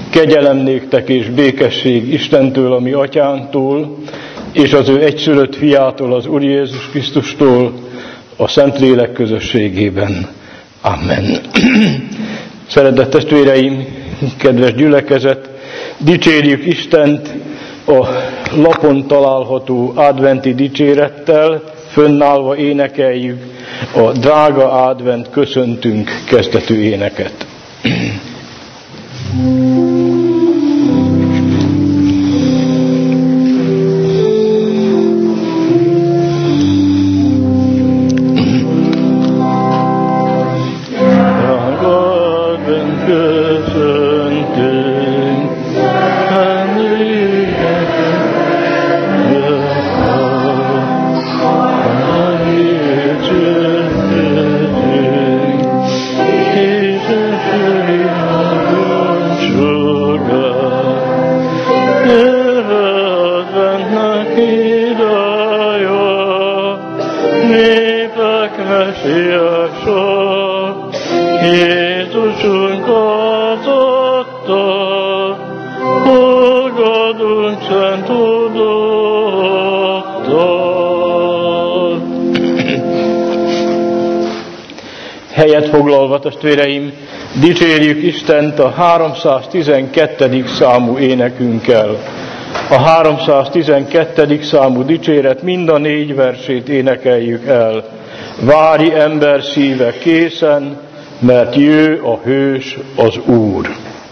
Kegyelem néktek és békesség Istentől, a mi atyánktól, és az ő egyszülött fiától, az Úr Jézus Krisztustól, a Szentlélek közösségében. Amen. Szeretett testvéreim, kedves gyülekezet, dicsérjük Istent a lapon található adventi dicsérettel, fönnállva énekeljük a Drága Advent köszöntünk kezdetű éneket. Helyet foglalva, testvéreim, dicsérjük Istent a 312. számú énekünkkel. A 312. számú dicséret mind a 4 versét énekeljük el. Várj ember szíve készen, mert jő a hős, az Úr.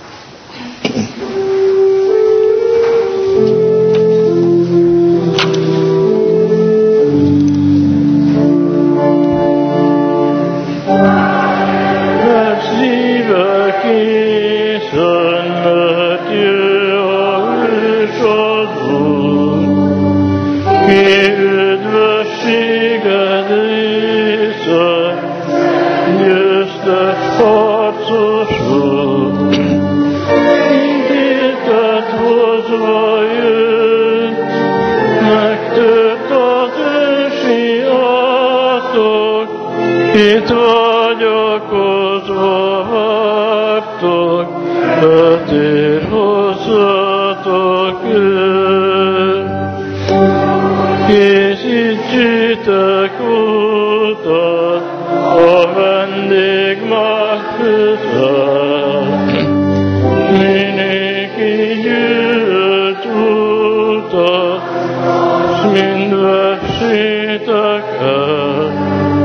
Itt vagyok, hozva vártok, betér hozzatok el. Készítsétek utat, a vendég már közel. Mindenki gyűlt utat, s mind vessétek el.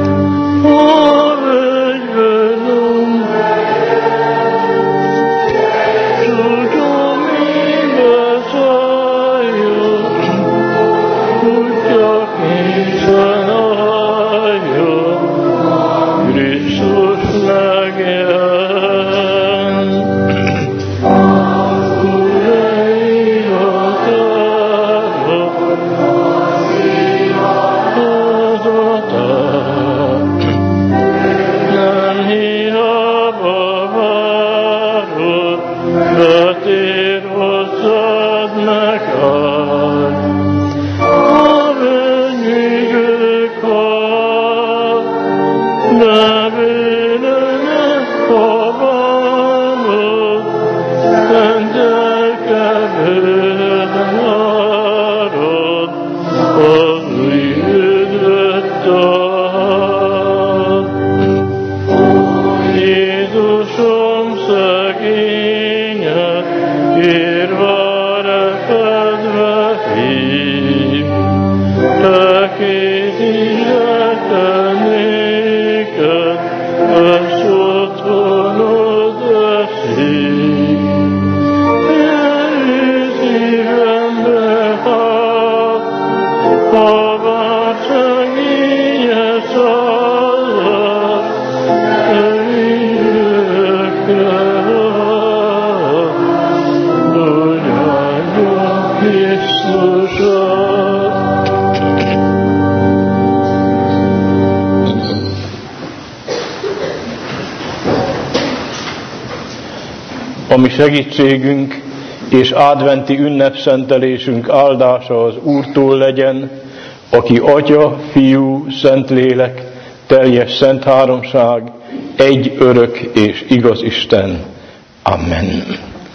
A mi segítségünk és adventi ünnepszentelésünk áldása az Úrtól legyen, aki Atya, Fiú, Szentlélek, teljes szent háromság, egy örök és igaz Isten. Amen.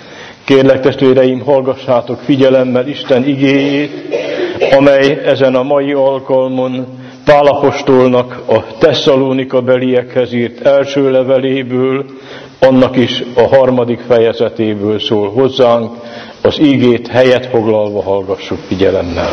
Kérlek, testvéreim, hallgassátok figyelemmel Isten igéjét, amely ezen a mai alkalmon Pál apostolnak a Tesszalonika beliekhez írt első leveléből, annak is a 3. fejezetéből szól hozzánk, az igét helyet foglalva hallgassuk figyelemmel.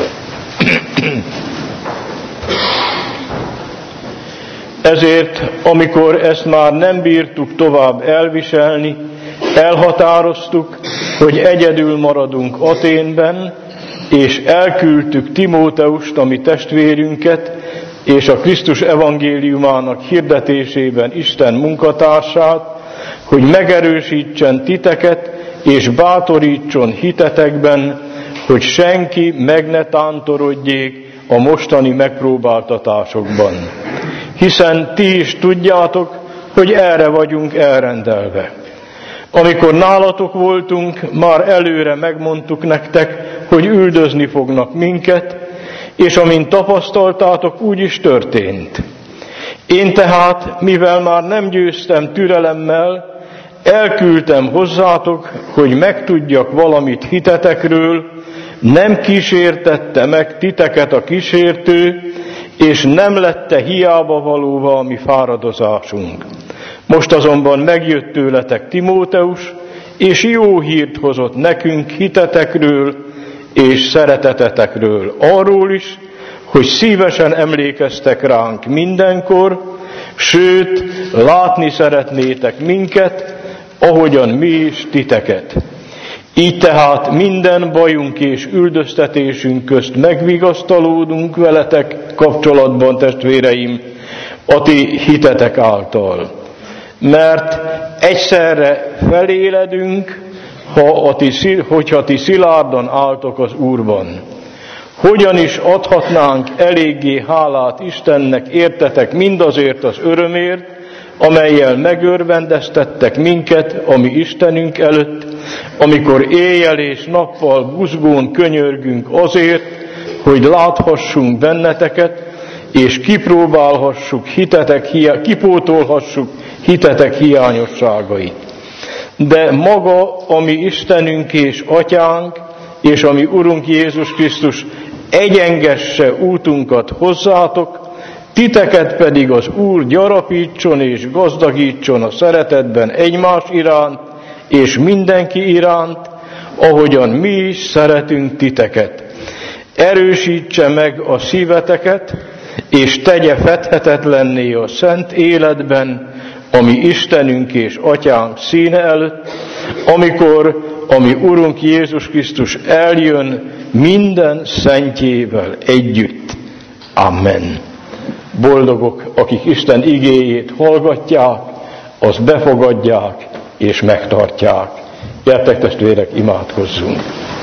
Ezért, amikor ezt már nem bírtuk tovább elviselni, elhatároztuk, hogy egyedül maradunk Athénben, és elküldtük Timóteust, a mi testvérünket, és a Krisztus evangéliumának hirdetésében Isten munkatársát, hogy megerősítsen titeket, és bátorítson hitetekben, hogy senki meg ne tántorodjék a mostani megpróbáltatásokban. Hiszen ti is tudjátok, hogy erre vagyunk elrendelve. Amikor nálatok voltunk, már előre megmondtuk nektek, hogy üldözni fognak minket, és amint tapasztaltátok, úgy is történt. Én tehát, mivel már nem győztem türelemmel, elküldtem hozzátok, hogy megtudjak valamit hitetekről, nem kísértette meg titeket a kísértő, és nem lette hiába valóvá a mi fáradozásunk. Most azonban megjött tőletek Timóteus, és jó hírt hozott nekünk hitetekről és szeretetetekről, arról is, hogy szívesen emlékeztek ránk mindenkor, sőt, látni szeretnétek minket, ahogyan mi is titeket. Így tehát minden bajunk és üldöztetésünk közt megvigasztalódunk veletek kapcsolatban, testvéreim, a ti hitetek által. Mert egyszerre feléledünk, hogyha ti szilárdan álltok az Úrban. Hogyan is adhatnánk eléggé hálát Istennek értetek mindazért az örömért, amellyel megörvendeztettek minket, a mi Istenünk előtt, amikor éjjel és nappal buzgón könyörgünk azért, hogy láthassunk benneteket, és kipótolhassuk hitetek hiányosságait. De maga, a mi Istenünk és Atyánk, és a mi Urunk Jézus Krisztus egyengesse útunkat hozzátok, titeket pedig az Úr gyarapítson és gazdagítson a szeretetben egymás iránt, és mindenki iránt, ahogyan mi is szeretünk titeket. Erősítse meg a szíveteket, és tegye fedhetetlenné a szent életben, a mi Istenünk és Atyánk színe előtt, amikor a mi Urunk Jézus Krisztus eljön minden szentjével együtt. Amen. Boldogok, akik Isten igéjét hallgatják, azt befogadják és megtartják. Gyertek, testvérek, imádkozzunk!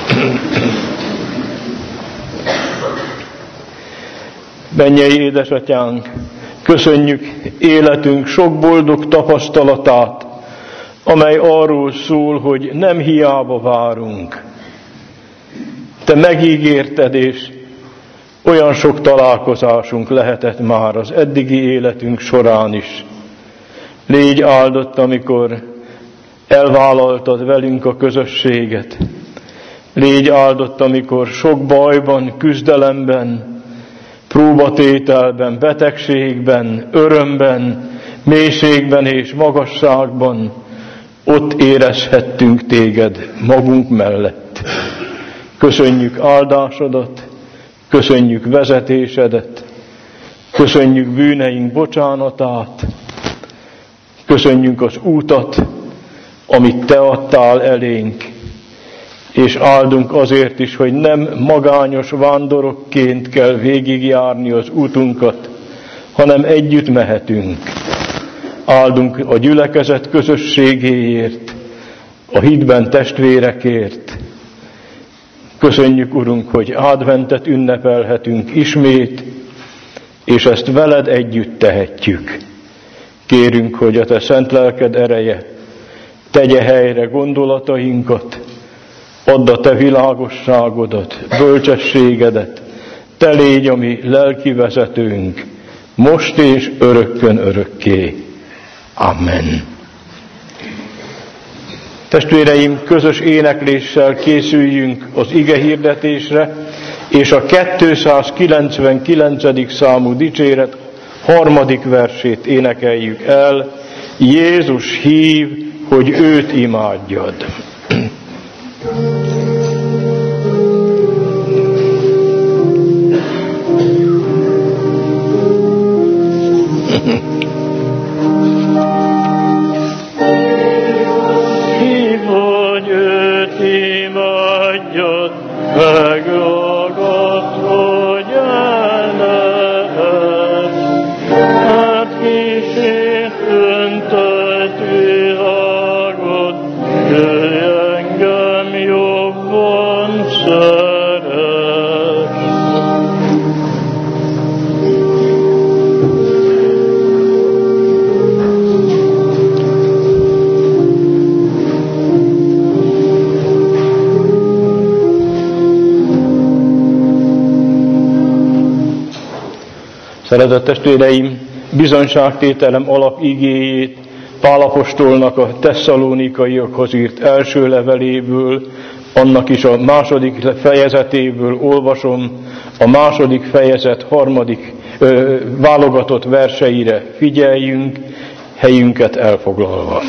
Mennyei édesatyánk, köszönjük életünk sok boldog tapasztalatát, amely arról szól, hogy nem hiába várunk. Te megígérted, és olyan sok találkozásunk lehetett már az eddigi életünk során is. Légy áldott, amikor elvállaltad velünk a közösséget. Légy áldott, amikor sok bajban, küzdelemben, próbatételben, betegségben, örömben, mélységben és magasságban ott érezhettünk téged magunk mellett. Köszönjük áldásodat, köszönjük vezetésedet, köszönjük bűneink bocsánatát, köszönjük az útat, amit te adtál elénk, és áldunk azért is, hogy nem magányos vándorokként kell végigjárni az útunkat, hanem együtt mehetünk. Áldunk a gyülekezet közösségéért, a hitben testvérekért. Köszönjük, Urunk, hogy adventet ünnepelhetünk ismét, és ezt veled együtt tehetjük. Kérünk, hogy a te szent lelked ereje tegye helyre gondolatainkat, add a te világosságodat, bölcsességedet, te légy a mi lelki vezetőnk, most és örökkön örökké. Amen. Testvéreim, közös énekléssel készüljünk az ige hirdetésre, és a 299. számú dicséret 3. versét énekeljük el. Jézus hív, hogy őt imádjad. Megragad, hogy el lehet, hát kísért öntelt világot, jöjj engem jobban szeret. Szeretett testvéreim, bizonyságtételem alapigéjét Pál apostolnak a tesszalonikaiakhoz írt első leveléből, annak is a 2. fejezetéből olvasom, a 2. fejezet 3. válogatott verseire figyeljünk, helyünket elfoglalva.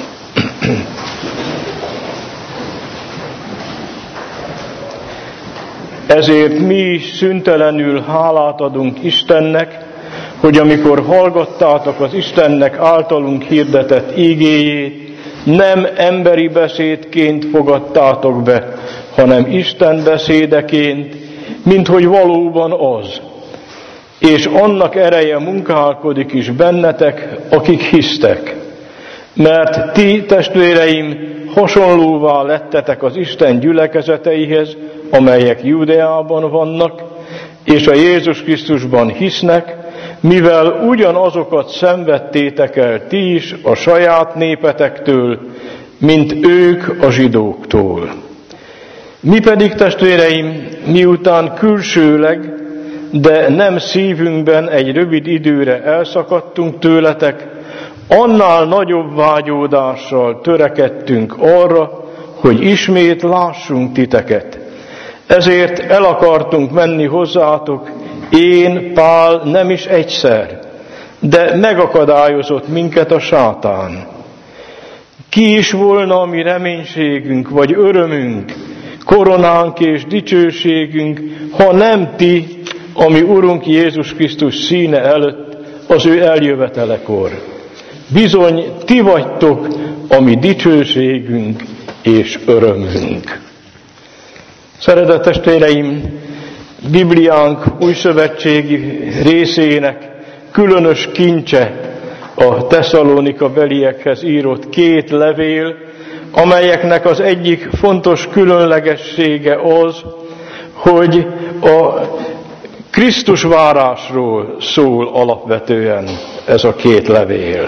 Ezért mi is szüntelenül hálát adunk Istennek, hogy amikor hallgattátok az Istennek általunk hirdetett ígéjét, nem emberi beszédként fogadtátok be, hanem Isten beszédeként, minthogy valóban az. És annak ereje munkálkodik is bennetek, akik hisztek. Mert ti, testvéreim, hasonlóvá lettetek az Isten gyülekezeteihez, amelyek Judeában vannak, és a Jézus Krisztusban hisznek, mivel ugyanazokat szenvedtétek el ti is a saját népetektől, mint ők a zsidóktól. Mi pedig, testvéreim, miután külsőleg, de nem szívünkben egy rövid időre elszakadtunk tőletek, annál nagyobb vágyódással törekedtünk arra, hogy ismét lássunk titeket. Ezért el akartunk menni hozzátok, én, Pál, nem is egyszer, de megakadályozott minket a sátán. Ki is volna a mi reménységünk, vagy örömünk, koronánk és dicsőségünk, ha nem ti, ami Urunk Jézus Krisztus színe előtt, az ő eljövetelekor. Bizony, ti vagytok a mi dicsőségünk és örömünk. Szeretett testvéreim, Bibliánk újszövetségi részének különös kincse a Tesszalonika beliekhez írott 2 levél, amelyeknek az egyik fontos különlegessége az, hogy a Krisztus várásról szól alapvetően ez a 2 levél.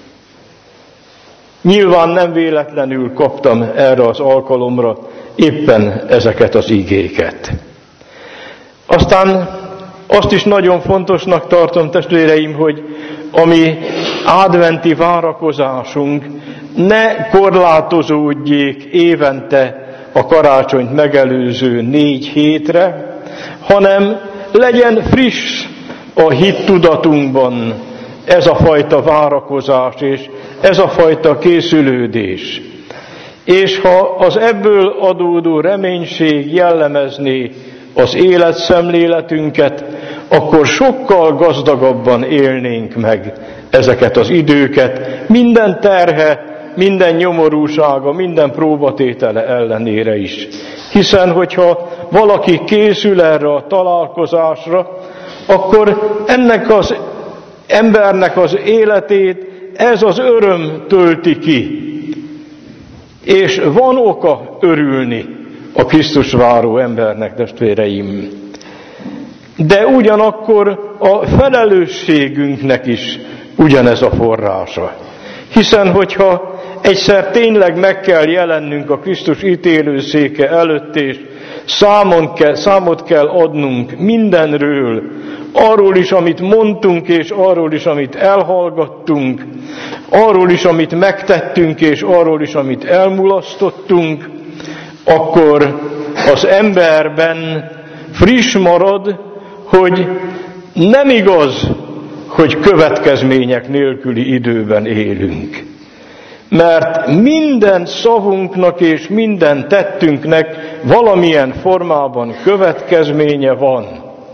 Nyilván nem véletlenül kaptam erre az alkalomra éppen ezeket az igéket. Aztán azt is nagyon fontosnak tartom, testvéreim, hogy a mi adventi várakozásunk ne korlátozódjék évente a karácsonyt megelőző 4 hétre, hanem legyen friss a hittudatunkban ez a fajta várakozás és ez a fajta készülődés. És ha az ebből adódó reménység jellemezné az életszemléletünket, akkor sokkal gazdagabban élnénk meg ezeket az időket, minden terhe, minden nyomorúsága, minden próbatétele ellenére is. Hiszen, hogyha valaki készül erre a találkozásra, akkor ennek az embernek az életét ez az öröm tölti ki. És van oka örülni a Krisztus váró embernek, testvéreim. De ugyanakkor a felelősségünknek is ugyanez a forrása. Hiszen, hogyha egyszer tényleg meg kell jelennünk a Krisztus ítélőszéke előtt, és számot kell adnunk mindenről, arról is, amit mondtunk, és arról is, amit elhallgattunk, arról is, amit megtettünk, és arról is, amit elmulasztottunk, akkor az emberben friss marad, hogy nem igaz, hogy következmények nélküli időben élünk. Mert minden szavunknak és minden tettünknek valamilyen formában következménye van.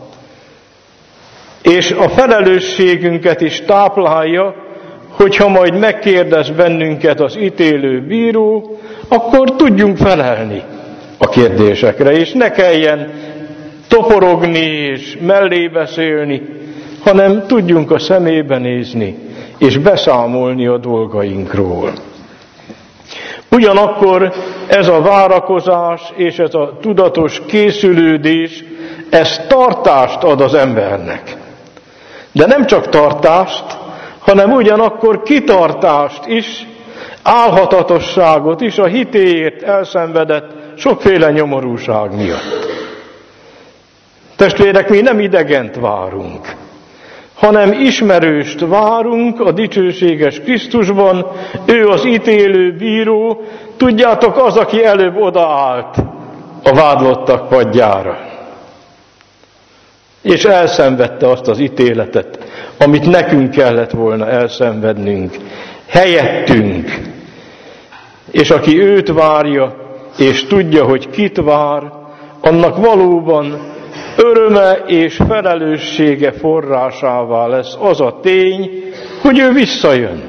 És a felelősségünket is táplálja, hogyha majd megkérdez bennünket az ítélő bíró, akkor tudjunk felelni a kérdésekre, és ne kelljen toporogni és mellé beszélni, hanem tudjunk a szemébe nézni, és beszámolni a dolgainkról. Ugyanakkor ez a várakozás és ez a tudatos készülődés, ez tartást ad az embernek. De nem csak tartást, hanem ugyanakkor kitartást is, álhatatosságot is a hitéért elszenvedett sokféle nyomorúság miatt. Testvérek, mi nem idegent várunk, hanem ismerőst várunk a dicsőséges Krisztusban, ő az ítélő bíró, tudjátok, az, aki előbb odaállt a vádlottak padjára. És elszenvedte azt az ítéletet, amit nekünk kellett volna elszenvednünk, helyettünk. És aki őt várja, és tudja, hogy kit vár, annak valóban öröme és felelőssége forrásává lesz az a tény, hogy ő visszajön.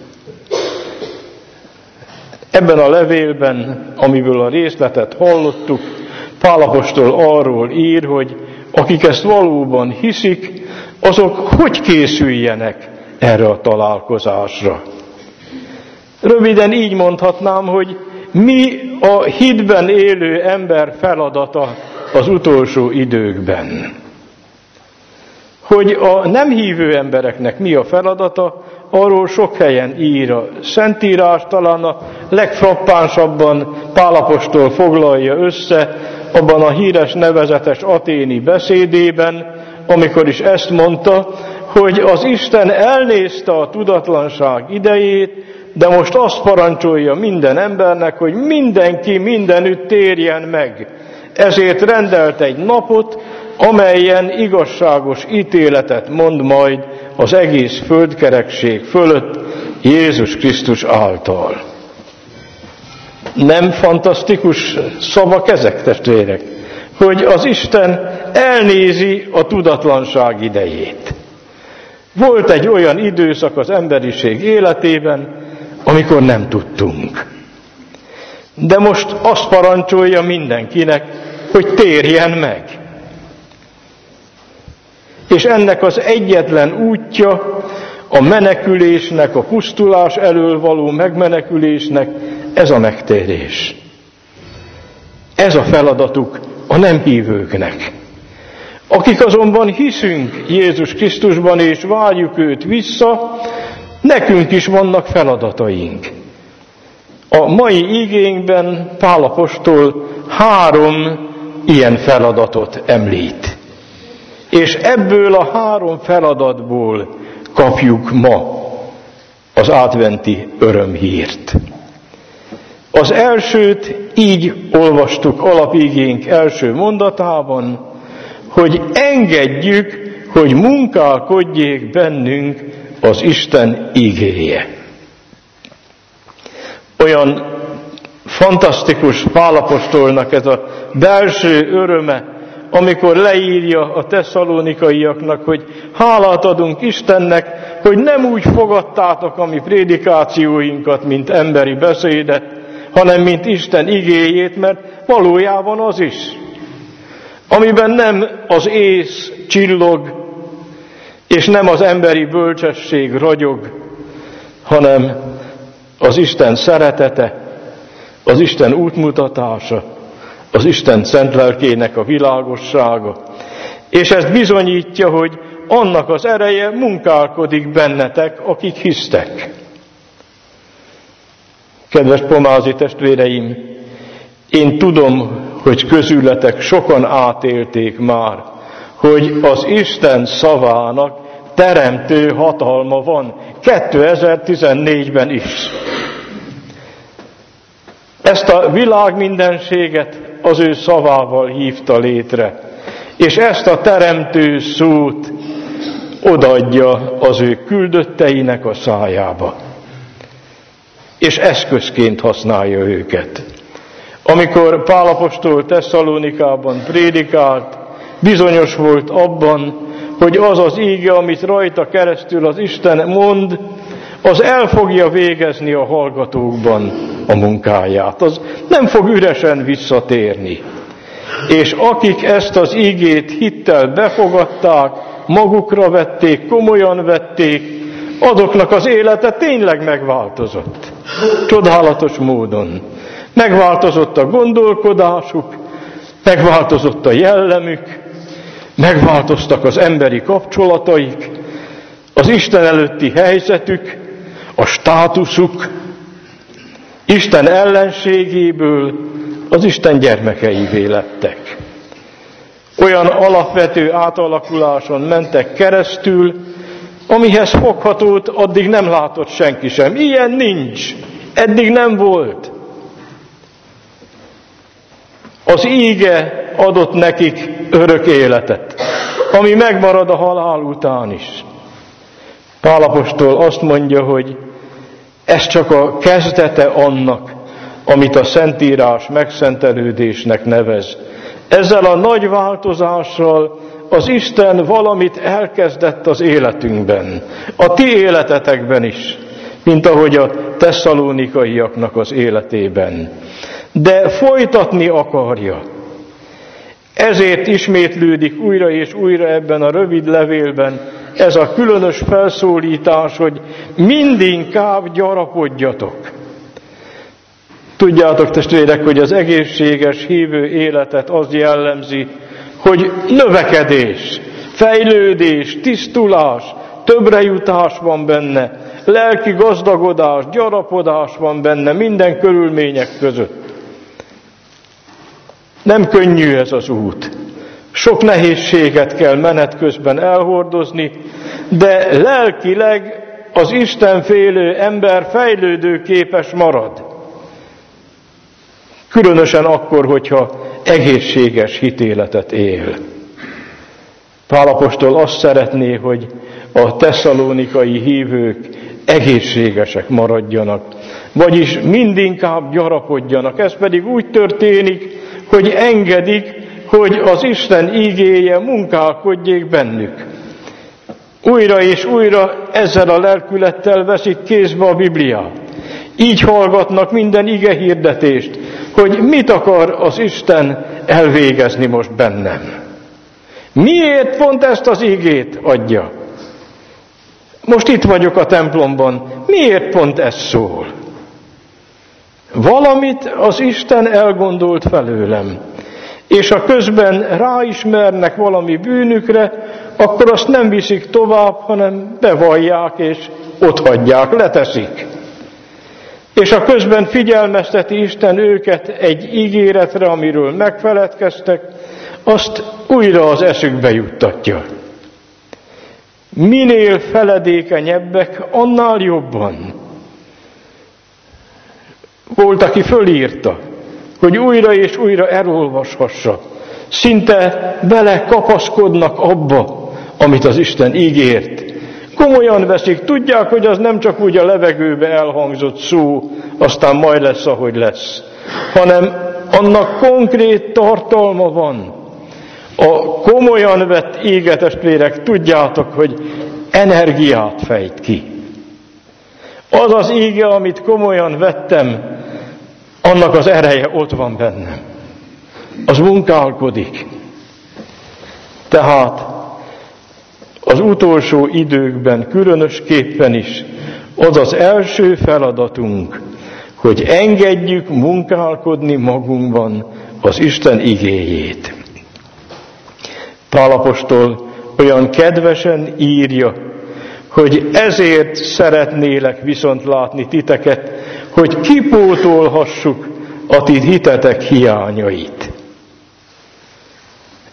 Ebben a levélben, amiből a részletet hallottuk, Pál apostol arról ír, hogy akik ezt valóban hiszik, azok hogy készüljenek erre a találkozásra. Röviden így mondhatnám, hogy mi a hitben élő ember feladata az utolsó időkben. Hogy a nem hívő embereknek mi a feladata, arról sok helyen ír a Szentírás, talán a legfrappánsabban Pál apostol foglalja össze abban a híres nevezetes aténi beszédében, amikor is ezt mondta, hogy az Isten elnézte a tudatlanság idejét, de most azt parancsolja minden embernek, hogy mindenki mindenütt térjen meg. Ezért rendelt egy napot, amelyen igazságos ítéletet mond majd az egész földkerekség fölött Jézus Krisztus által. Nem fantasztikus szavak ezek, testvérek? Hogy az Isten elnézi a tudatlanság idejét. Volt egy olyan időszak az emberiség életében, amikor nem tudtunk. De most azt parancsolja mindenkinek, hogy térjen meg. És ennek az egyetlen útja a menekülésnek, a pusztulás elől való megmenekülésnek, ez a megtérés. Ez a feladatuk a nem hívőknek. Akik azonban hiszünk Jézus Krisztusban és várjuk őt vissza, nekünk is vannak feladataink. A mai igénkben Pál apostol 3 ilyen feladatot említ. És ebből a 3 feladatból kapjuk ma az adventi örömhírt. Az elsőt így olvastuk alapigénk első mondatában, hogy engedjük, hogy munkálkodjék bennünk az Isten igéje. Olyan fantasztikus Pál apostolnak ez a belső öröme, amikor leírja a tesszalonikaiaknak, hogy hálát adunk Istennek, hogy nem úgy fogadtátok a mi prédikációinkat, mint emberi beszédet, hanem mint Isten igéjét, mert valójában az is. Amiben nem az ész csillog, és nem az emberi bölcsesség ragyog, hanem az Isten szeretete, az Isten útmutatása, az Isten szent lelkének a világossága. És ezt bizonyítja, hogy annak az ereje munkálkodik bennetek, akik hisztek. Kedves pomázi testvéreim, én tudom, hogy közületek sokan átélték már, hogy az Isten szavának teremtő hatalma van 2014-ben is. Ezt a világ mindenséget az ő szavával hívta létre, és ezt a teremtő szót odaadja az ő küldötteinek a szájába. És eszközként használja őket. Amikor Pál apostol Tesszalonikában prédikált, bizonyos volt abban, hogy az az íge, amit rajta keresztül az Isten mond, az el fogja végezni a hallgatókban a munkáját. Az nem fog üresen visszatérni. És akik ezt az ígét hittel befogadták, magukra vették, komolyan vették, azoknak az élete tényleg megváltozott. Csodálatos módon. Megváltozott a gondolkodásuk, megváltozott a jellemük, megváltoztak az emberi kapcsolataik, az Isten előtti helyzetük, a státuszuk, Isten ellenségéből az Isten gyermekeivé lettek. Olyan alapvető átalakuláson mentek keresztül, amihez foghatót addig nem látott senki sem. Ilyen nincs, eddig nem volt. Az íge adott nekik örök életet, ami megmarad a halál után is. Pál apostol azt mondja, hogy ez csak a kezdete annak, amit a Szentírás megszentelődésnek nevez. Ezzel a nagy változással az Isten valamit elkezdett az életünkben, a ti életetekben is, mint ahogy a tesszalonikaiaknak az életében. De folytatni akarja. Ezért ismétlődik újra és újra ebben a rövid levélben ez a különös felszólítás, hogy mindinkább gyarapodjatok. Tudjátok, testvérek, hogy az egészséges hívő életet az jellemzi, hogy növekedés, fejlődés, tisztulás, többrejutás van benne, lelki gazdagodás, gyarapodás van benne minden körülmények között. Nem könnyű ez az út. Sok nehézséget kell menet közben elhordozni, de lelkileg az Istenfélő ember fejlődőképes marad. Különösen akkor, hogyha egészséges hitéletet él. Pál apostol azt szeretné, hogy a tesszalonikai hívők egészségesek maradjanak, vagyis mindinkább gyarapodjanak. Ez pedig úgy történik, hogy engedik, hogy az Isten ígéje munkálkodjék bennük. Újra és újra ezzel a lelkülettel veszik kézbe a Bibliát. Így hallgatnak minden ige hirdetést, hogy mit akar az Isten elvégezni most bennem. Miért pont ezt az ígét adja? Most itt vagyok a templomban, miért pont ez szól? Valamit az Isten elgondolt felőlem, és ha közben ráismernek valami bűnükre, akkor azt nem viszik tovább, hanem bevallják és otthagyják, leteszik. És ha közben figyelmezteti Isten őket egy ígéretre, amiről megfeledkeztek, azt újra az eszükbe juttatja. Minél feledékenyebbek, annál jobban. Volt, aki fölírta, hogy újra és újra elolvashassa. Szinte belekapaszkodnak abba, amit az Isten ígért. Komolyan veszik, tudják, hogy az nem csak úgy a levegőbe elhangzott szó, aztán majd lesz, ahogy lesz, hanem annak konkrét tartalma van. A komolyan vett íge, testvérek, tudjátok, hogy energiát fejt ki. Az az íge, amit komolyan vettem, annak az ereje ott van bennem. Az munkálkodik. Tehát az utolsó időkben különösképpen is az az első feladatunk, hogy engedjük munkálkodni magunkban az Isten igéjét. Pál apostol olyan kedvesen írja, hogy ezért szeretnélek viszont látni titeket, hogy kipótolhassuk a ti hitetek hiányait.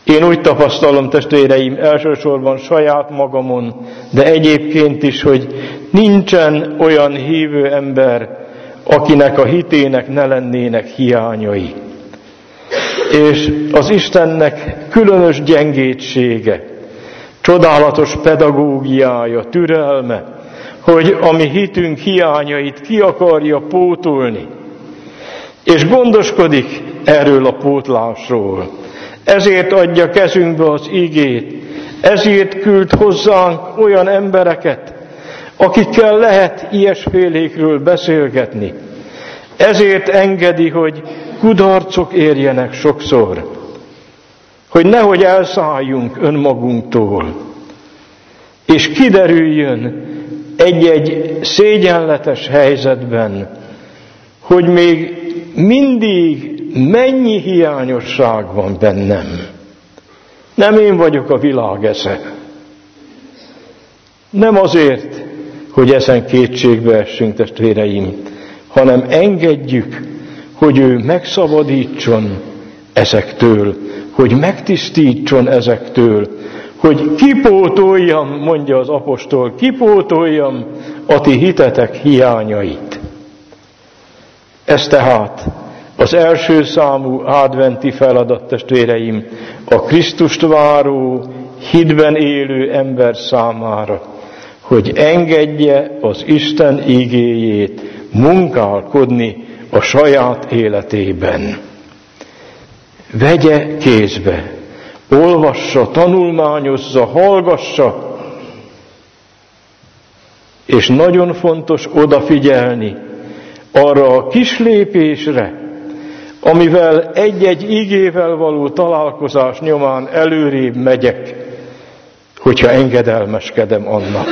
Én úgy tapasztalom, testvéreim, elsősorban saját magamon, de egyébként is, hogy nincsen olyan hívő ember, akinek a hitének ne lennének hiányai. És az Istennek különös gyengétsége, csodálatos pedagógiája, türelme, hogy a mi hitünk hiányait ki akarja pótolni, és gondoskodik erről a pótlásról. Ezért adja kezünkbe az igét, ezért küld hozzánk olyan embereket, akikkel lehet ilyesfélékről beszélgetni. Ezért engedi, hogy kudarcok érjenek sokszor, hogy nehogy elszálljunk önmagunktól, és kiderüljön egy-egy szégyenletes helyzetben, hogy még mindig mennyi hiányosság van bennem. Nem én vagyok a világ esze. Nem azért, hogy ezen kétségbe essünk, testvéreim, hanem engedjük, hogy ő megszabadítson ezektől, hogy megtisztítson ezektől, hogy kipótoljam, mondja az apostol, kipótoljam a ti hitetek hiányait. Ez tehát az első számú adventi feladat, testvéreim, a Krisztust váró, hitben élő ember számára, hogy engedje az Isten igéjét munkálkodni a saját életében. Vegye kézbe, olvassa, tanulmányozza, hallgassa, és nagyon fontos odafigyelni arra a kis lépésre, amivel egy-egy igével való találkozás nyomán előrébb megyek, hogyha engedelmeskedem annak.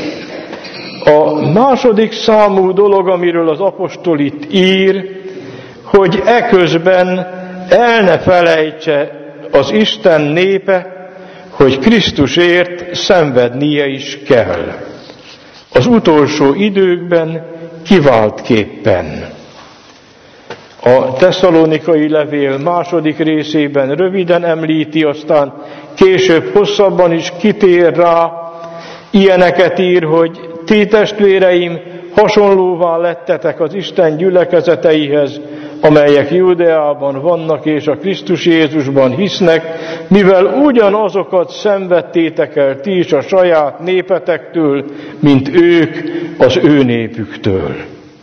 A második számú dolog, amiről az apostol itt ír, hogy eközben el ne felejtse az Isten népe, hogy Krisztusért szenvednie is kell. Az utolsó időkben kiváltképpen. A Tesszalonikai levél második részében röviden említi, aztán később hosszabban is kitér rá, ilyeneket ír, hogy ti testvéreim hasonlóvá lettetek az Isten gyülekezeteihez, amelyek Judeában vannak és a Krisztus Jézusban hisznek, mivel ugyanazokat szenvedtétek el ti is a saját népetektől, mint ők az ő népüktől.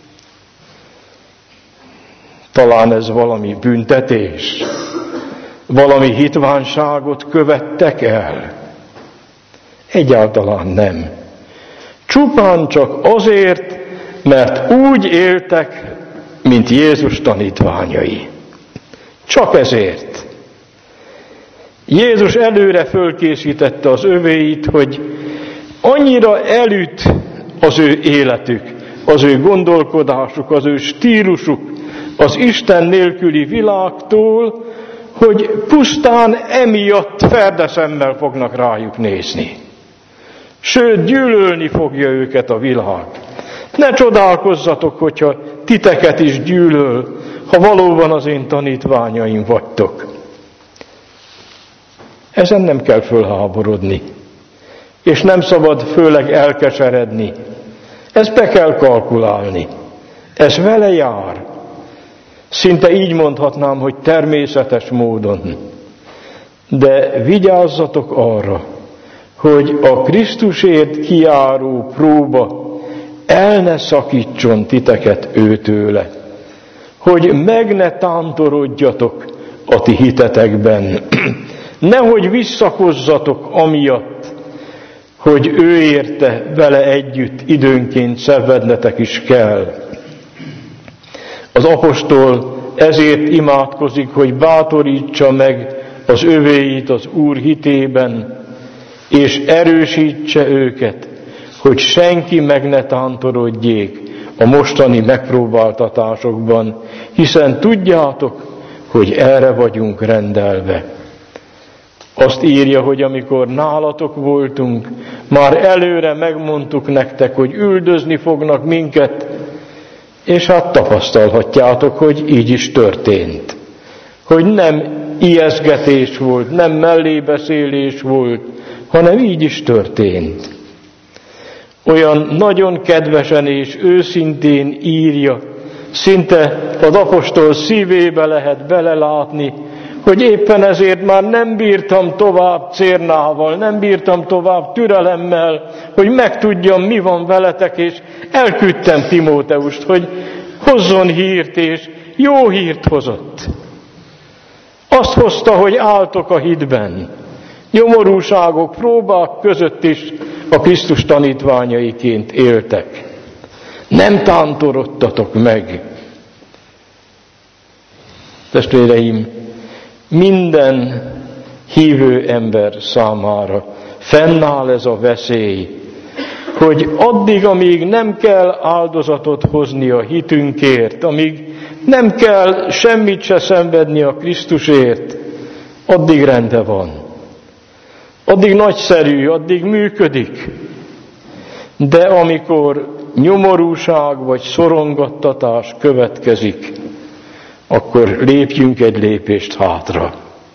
Talán ez valami büntetés, valami hitvánságot követtek el? Egyáltalán nem. Csupán csak azért, mert úgy éltek, mint Jézus tanítványai. Csak ezért. Jézus előre fölkészítette az övéit, hogy annyira elüt az ő életük, az ő gondolkodásuk, az ő stílusuk az Isten nélküli világtól, hogy pusztán emiatt ferdeszemmel fognak rájuk nézni. Sőt, gyűlölni fogja őket a világ. Ne csodálkozzatok, hogyha titeket is gyűlöl, ha valóban az én tanítványaim vagytok. Ezen nem kell fölháborodni, és nem szabad főleg elkeseredni. Ezt be kell kalkulálni. Ez vele jár. Szinte így mondhatnám, hogy természetes módon. De vigyázzatok arra, hogy a Krisztusért kijáró próba el ne szakítson titeket őtőle, hogy meg ne tántorodjatok a ti hitetekben, nehogy visszakozzatok amiatt, hogy ő érte vele együtt időnként szenvednetek is kell. Az apostol ezért imádkozik, hogy bátorítsa meg az övéit az Úr hitében, és erősítse őket, hogy senki meg ne tántorodjék a mostani megpróbáltatásokban, hiszen tudjátok, hogy erre vagyunk rendelve. Azt írja, hogy amikor nálatok voltunk, már előre megmondtuk nektek, hogy üldözni fognak minket, és hát tapasztalhatjátok, hogy így is történt. Hogy nem ijesztgetés volt, nem mellébeszélés volt, hanem így is történt. Olyan nagyon kedvesen és őszintén írja, szinte az apostol szívébe lehet belelátni, hogy éppen ezért már nem bírtam tovább cérnával, nem bírtam tovább türelemmel, hogy megtudjam, mi van veletek, és elküldtem Timóteust, hogy hozzon hírt, és jó hírt hozott. Azt hozta, hogy álltok a hitben. Nyomorúságok, próbák között is a Krisztus tanítványaiként éltek. Nem tántorodtatok meg. Testvéreim, minden hívő ember számára fennáll ez a veszély, hogy addig, amíg nem kell áldozatot hozni a hitünkért, amíg nem kell semmit se szenvedni a Krisztusért, addig rendben van. Addig nagyszerű, addig működik. De amikor nyomorúság vagy szorongattatás következik, akkor lépjünk egy lépést hátra.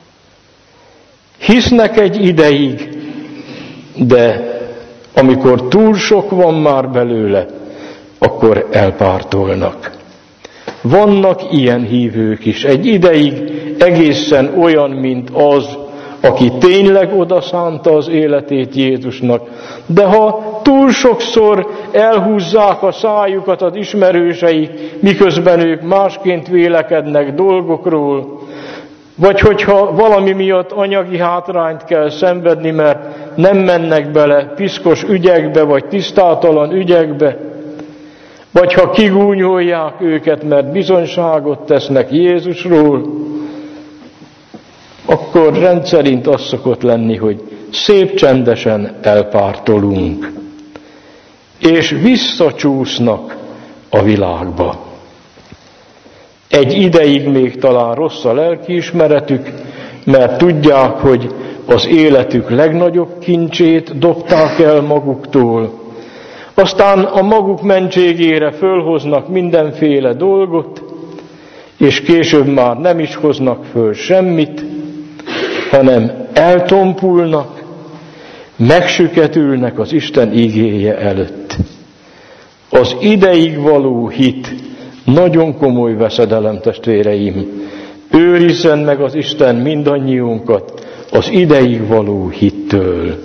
Hisznek egy ideig, de amikor túl sok van már belőle, akkor elpártolnak. Vannak ilyen hívők is. Egy ideig egészen olyan, mint az, aki tényleg odaszánta az életét Jézusnak. De ha túl sokszor elhúzzák a szájukat az ismerőseik, miközben ők másként vélekednek dolgokról, vagy hogyha valami miatt anyagi hátrányt kell szenvedni, mert nem mennek bele piszkos ügyekbe, vagy tisztátalan ügyekbe, vagy ha kigúnyolják őket, mert bizonyságot tesznek Jézusról, akkor rendszerint az szokott lenni, hogy szép csendesen elpártolunk, és visszacsúsznak a világba. Egy ideig még talán rossz a lelkiismeretük, mert tudják, hogy az életük legnagyobb kincsét dobták el maguktól. Aztán a maguk mentségére fölhoznak mindenféle dolgot, és később már nem is hoznak föl semmit, hanem eltompulnak, megsüketülnek az Isten igéje előtt. Az ideig való hit nagyon komoly veszedelem, testvéreim. Őrizzen meg az Isten mindannyiunkat az ideig való hittől.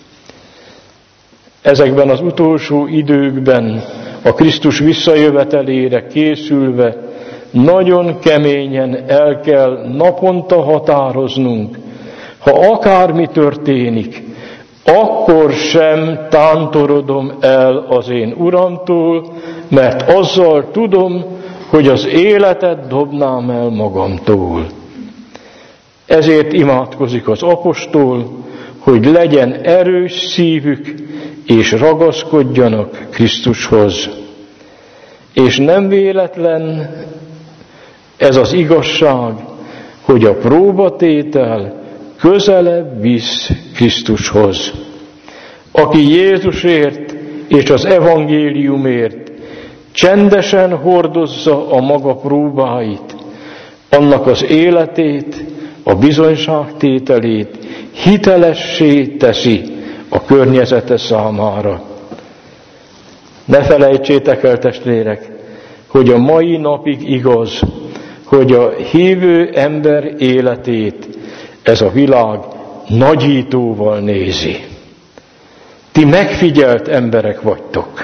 Ezekben az utolsó időkben a Krisztus visszajövetelére készülve nagyon keményen el kell naponta határoznunk, ha akármi történik, akkor sem tántorodom el az én Uramtól, mert azzal tudom, hogy az életet dobnám el magamtól. Ezért imádkozik az apostol, hogy legyen erős szívük, és ragaszkodjanak Krisztushoz. És nem véletlen ez az igazság, hogy a próbatétel közelebb visz Krisztushoz. Aki Jézusért és az evangéliumért csendesen hordozza a maga próbáit, annak az életét, a bizonyságtételét hitelessé teszi a környezete számára. Ne felejtsétek el, testvérek, hogy a mai napig igaz, hogy a hívő ember életét ez a világ nagyítóval nézi. Ti megfigyelt emberek vagytok.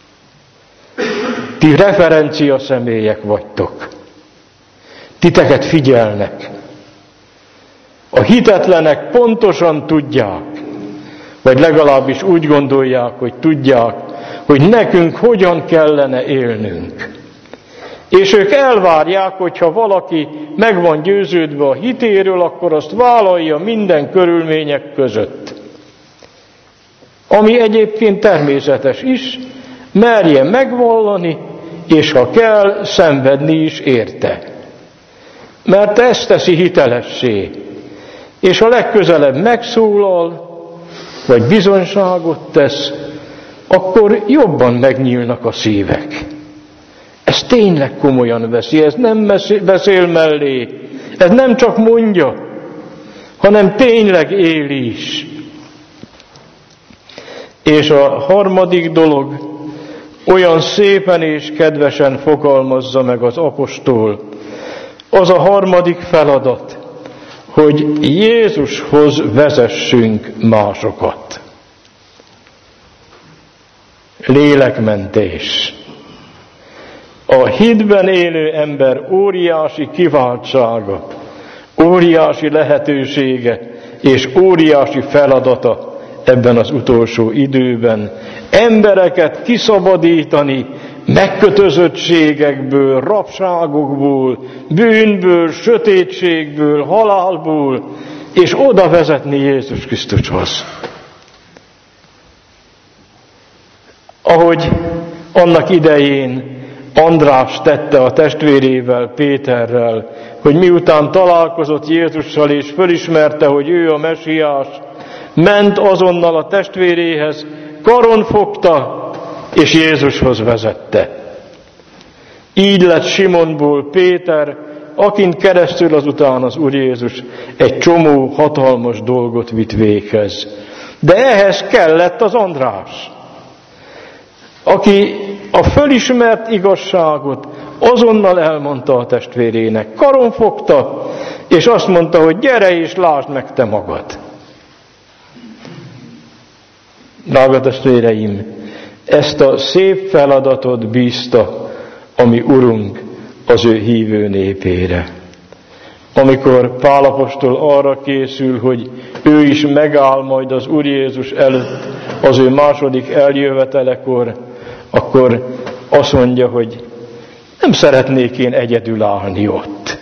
Ti referencia személyek vagytok. Titeket figyelnek. A hitetlenek pontosan tudják, vagy legalábbis úgy gondolják, hogy tudják, hogy nekünk hogyan kellene élnünk. És ők elvárják, hogyha valaki meg van győződve a hitéről, akkor azt vállalja minden körülmények között. Ami egyébként természetes is, merje megvallani, és ha kell, szenvedni is érte. Mert ezt teszi hitelessé. És ha legközelebb megszólal, vagy bizonyságot tesz, akkor jobban megnyílnak a szívek. Ez tényleg komolyan veszi, ez nem beszél mellé, ez nem csak mondja, hanem tényleg él is. És a harmadik dolog olyan szépen és kedvesen fogalmazza meg az apostol, az a harmadik feladat, hogy Jézushoz vezessünk másokat. Lélekmentés. A hitben élő ember óriási kiváltsága, óriási lehetősége és óriási feladata ebben az utolsó időben. Embereket kiszabadítani megkötözöttségekből, rabságokból, bűnből, sötétségből, halálból, és oda vezetni Jézus Krisztushoz. Ahogy annak idején András tette a testvérével, Péterrel, hogy miután találkozott Jézussal és fölismerte, hogy ő a Mesiás, ment azonnal a testvéréhez, karon fogta, és Jézushoz vezette. Így lett Simonból Péter, akin keresztül azután az Úr Jézus egy csomó hatalmas dolgot vitt véghez. De ehhez kellett az András, aki a fölismert igazságot azonnal elmondta a testvérének. Karon fogta, és azt mondta, hogy gyere és lásd meg te magad. Drága testvéreim, ezt a szép feladatot bízta a mi Urunk az ő hívő népére. Amikor Pál apostol arra készül, hogy ő is megáll majd az Úr Jézus előtt az ő második eljövetelekor, akkor azt mondja, hogy nem szeretnék én egyedül állni ott.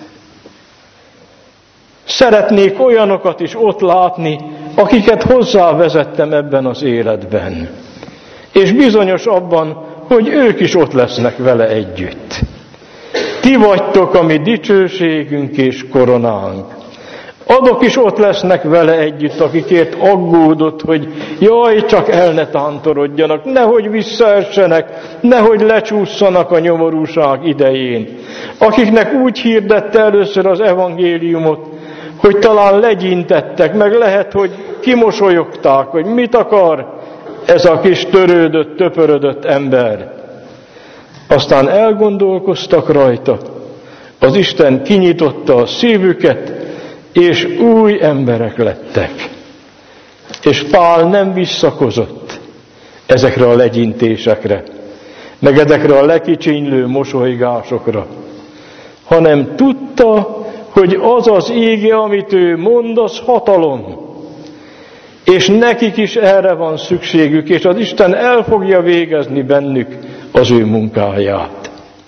Szeretnék olyanokat is ott látni, akiket hozzávezettem ebben az életben. És bizonyos abban, hogy ők is ott lesznek vele együtt. Ti vagytok a mi dicsőségünk és koronánk. Azok is ott lesznek vele együtt, akikért aggódott, hogy jaj, csak el ne tántorodjanak, nehogy visszaessenek, nehogy lecsússzanak a nyomorúság idején. Akiknek úgy hirdette először az evangéliumot, hogy talán legyintettek, meg lehet, hogy kimosolyogták, hogy mit akar ez a kis törődött, töpörödött ember. Aztán elgondolkoztak rajta, az Isten kinyitotta a szívüket, és új emberek lettek. És Pál nem visszakozott ezekre a legyintésekre, meg ezekre a lekicsinylő mosolygásokra, hanem tudta, hogy az az íge, amit ő mond, az hatalom. És nekik is erre van szükségük, és az Isten el fogja végezni bennük az ő munkáját.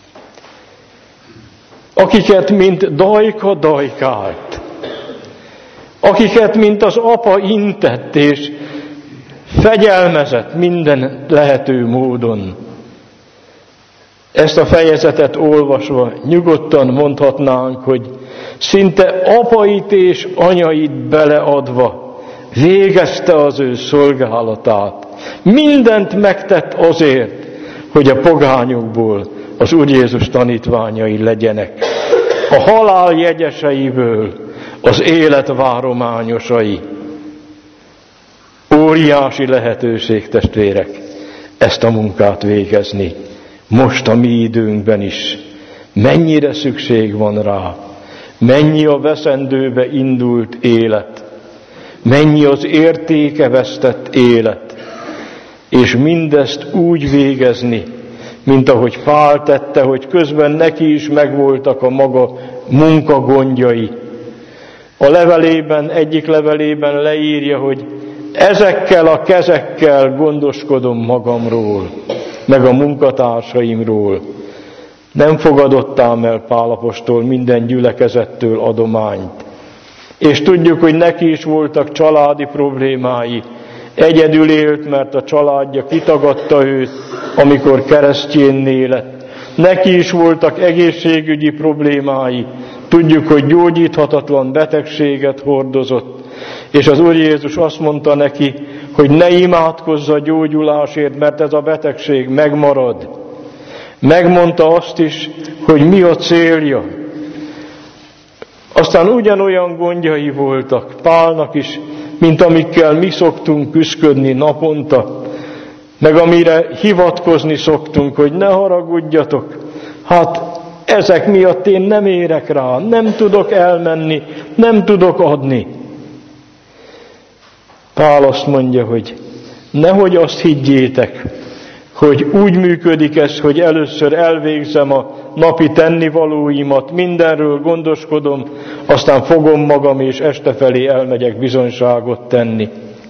Akiket, mint dajka dajkált, akiket, mint az apa intett és fegyelmezett minden lehető módon. Ezt a fejezetet olvasva nyugodtan mondhatnánk, hogy szinte apait és anyait beleadva végezte az ő szolgálatát. Mindent megtett azért, hogy a pogányokból az Úr Jézus tanítványai legyenek. A halál jegyeseiből az élet várományosai. Óriási lehetőség, testvérek, ezt a munkát végezni. Most a mi időnkben is. Mennyire szükség van rá. Mennyi a veszendőbe indult élet. Mennyi az értéke vesztett élet. És mindezt úgy végezni, mint ahogy Pál tette, hogy közben neki is megvoltak a maga munkagondjai. A levelében, egyik levelében leírja, hogy ezekkel a kezekkel gondoskodom magamról, meg a munkatársaimról. Nem fogadott ám el Pál apostol minden gyülekezettől adományt. És tudjuk, hogy neki is voltak családi problémái. Egyedül élt, mert a családja kitagadta őt, amikor keresztjénné lett. Neki is voltak egészségügyi problémái. Tudjuk, hogy gyógyíthatatlan betegséget hordozott. És az Úr Jézus azt mondta neki, hogy ne imádkozz a gyógyulásért, mert ez a betegség megmarad. Megmondta azt is, hogy mi a célja. Aztán ugyanolyan gondjai voltak Pálnak is, mint amikkel mi szoktunk küszködni naponta, meg amire hivatkozni szoktunk, hogy ne haragudjatok. Hát ezek miatt én nem érek rá, nem tudok elmenni, nem tudok adni. Pál azt mondja, hogy nehogy azt higgyétek, hogy úgy működik ez, hogy először elvégzem a napi tennivalóimat, mindenről gondoskodom, aztán fogom magam, és este felé elmegyek bizonyságot tenni.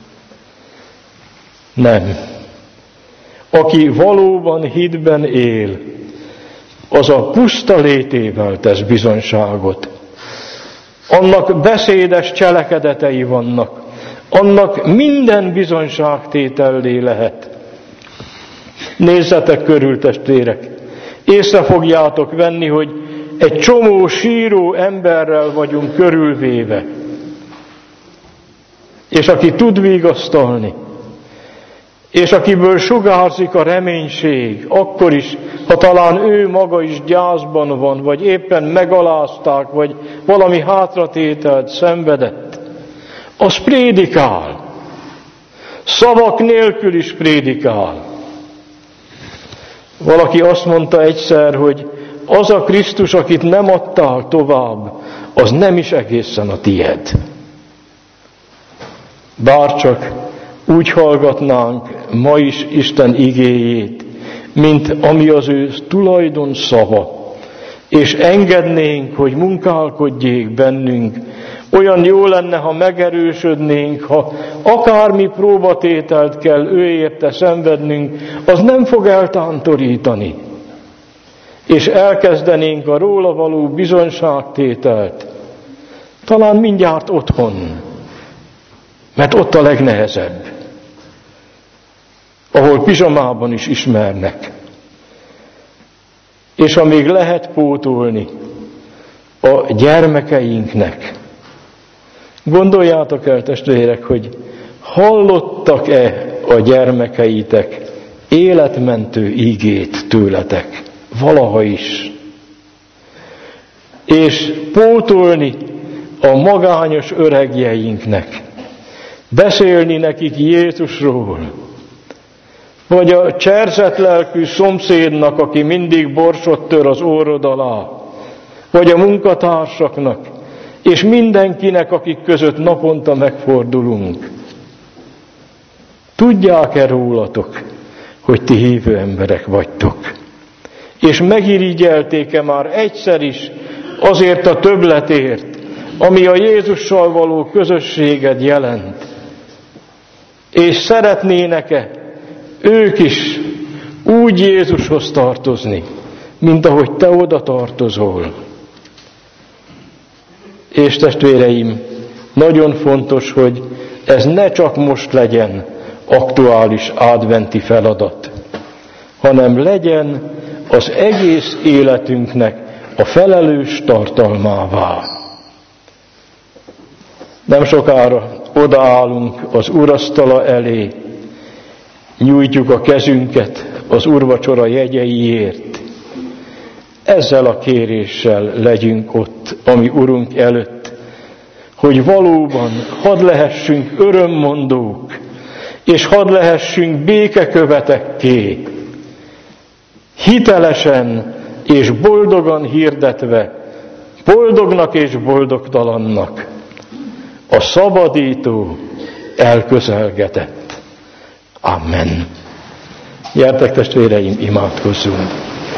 Nem. Aki valóban hitben él, az a puszta létével tesz bizonyságot. Annak beszédes cselekedetei vannak, annak minden bizonyságtétellé lehet. Nézzetek körül, testvérek! Észre fogjátok venni, hogy egy csomó síró emberrel vagyunk körülvéve. És aki tud vigasztalni, és akiből sugárzik a reménység, akkor is, ha talán ő maga is gyászban van, vagy éppen megalázták, vagy valami hátratételt szenvedett, az prédikál. Szavak nélkül is prédikál. Valaki azt mondta egyszer, hogy az a Krisztus, akit nem adtál tovább, az nem is egészen a tied. Bárcsak úgy hallgatnánk ma is Isten igéjét, mint ami az ő tulajdon szava, és engednénk, hogy munkálkodjék bennünk. Olyan jó lenne, ha megerősödnénk, ha akármi próbatételt kell ő érte szenvednünk, az nem fog eltántorítani. És elkezdenénk a róla való bizonyságtételt, talán mindjárt otthon, mert ott a legnehezebb, ahol pizsamában is ismernek. És ha még lehet pótolni a gyermekeinknek, gondoljátok el, testvérek, hogy hallottak-e a gyermekeitek életmentő ígét tőletek? Valaha is. És pótolni a magányos öregjeinknek, beszélni nekik Jézusról, vagy a cserzetlelkű szomszédnak, aki mindig borsot tör az orrod alá, vagy a munkatársaknak, és mindenkinek, akik között naponta megfordulunk. Tudják-e rólatok, hogy ti hívő emberek vagytok? És megirigyelték-e már egyszer is azért a többletért, ami a Jézussal való közösséged jelent? És szeretnének-e ők is úgy Jézushoz tartozni, mint ahogy te oda tartozol? És testvéreim, nagyon fontos, hogy ez ne csak most legyen aktuális adventi feladat, hanem legyen az egész életünknek a felelős tartalmává. Nem sokára odaállunk az úrasztala elé, nyújtjuk a kezünket az úrvacsora jegyeiért. Ezzel a kéréssel legyünk ott, ami Urunk előtt, hogy valóban hadd lehessünk örömmondók, és hadd lehessünk békekövetekké, hitelesen és boldogan hirdetve, boldognak és boldogtalannak, a szabadító elközelgetett. Amen. Gyertek, testvéreim, imádkozzunk.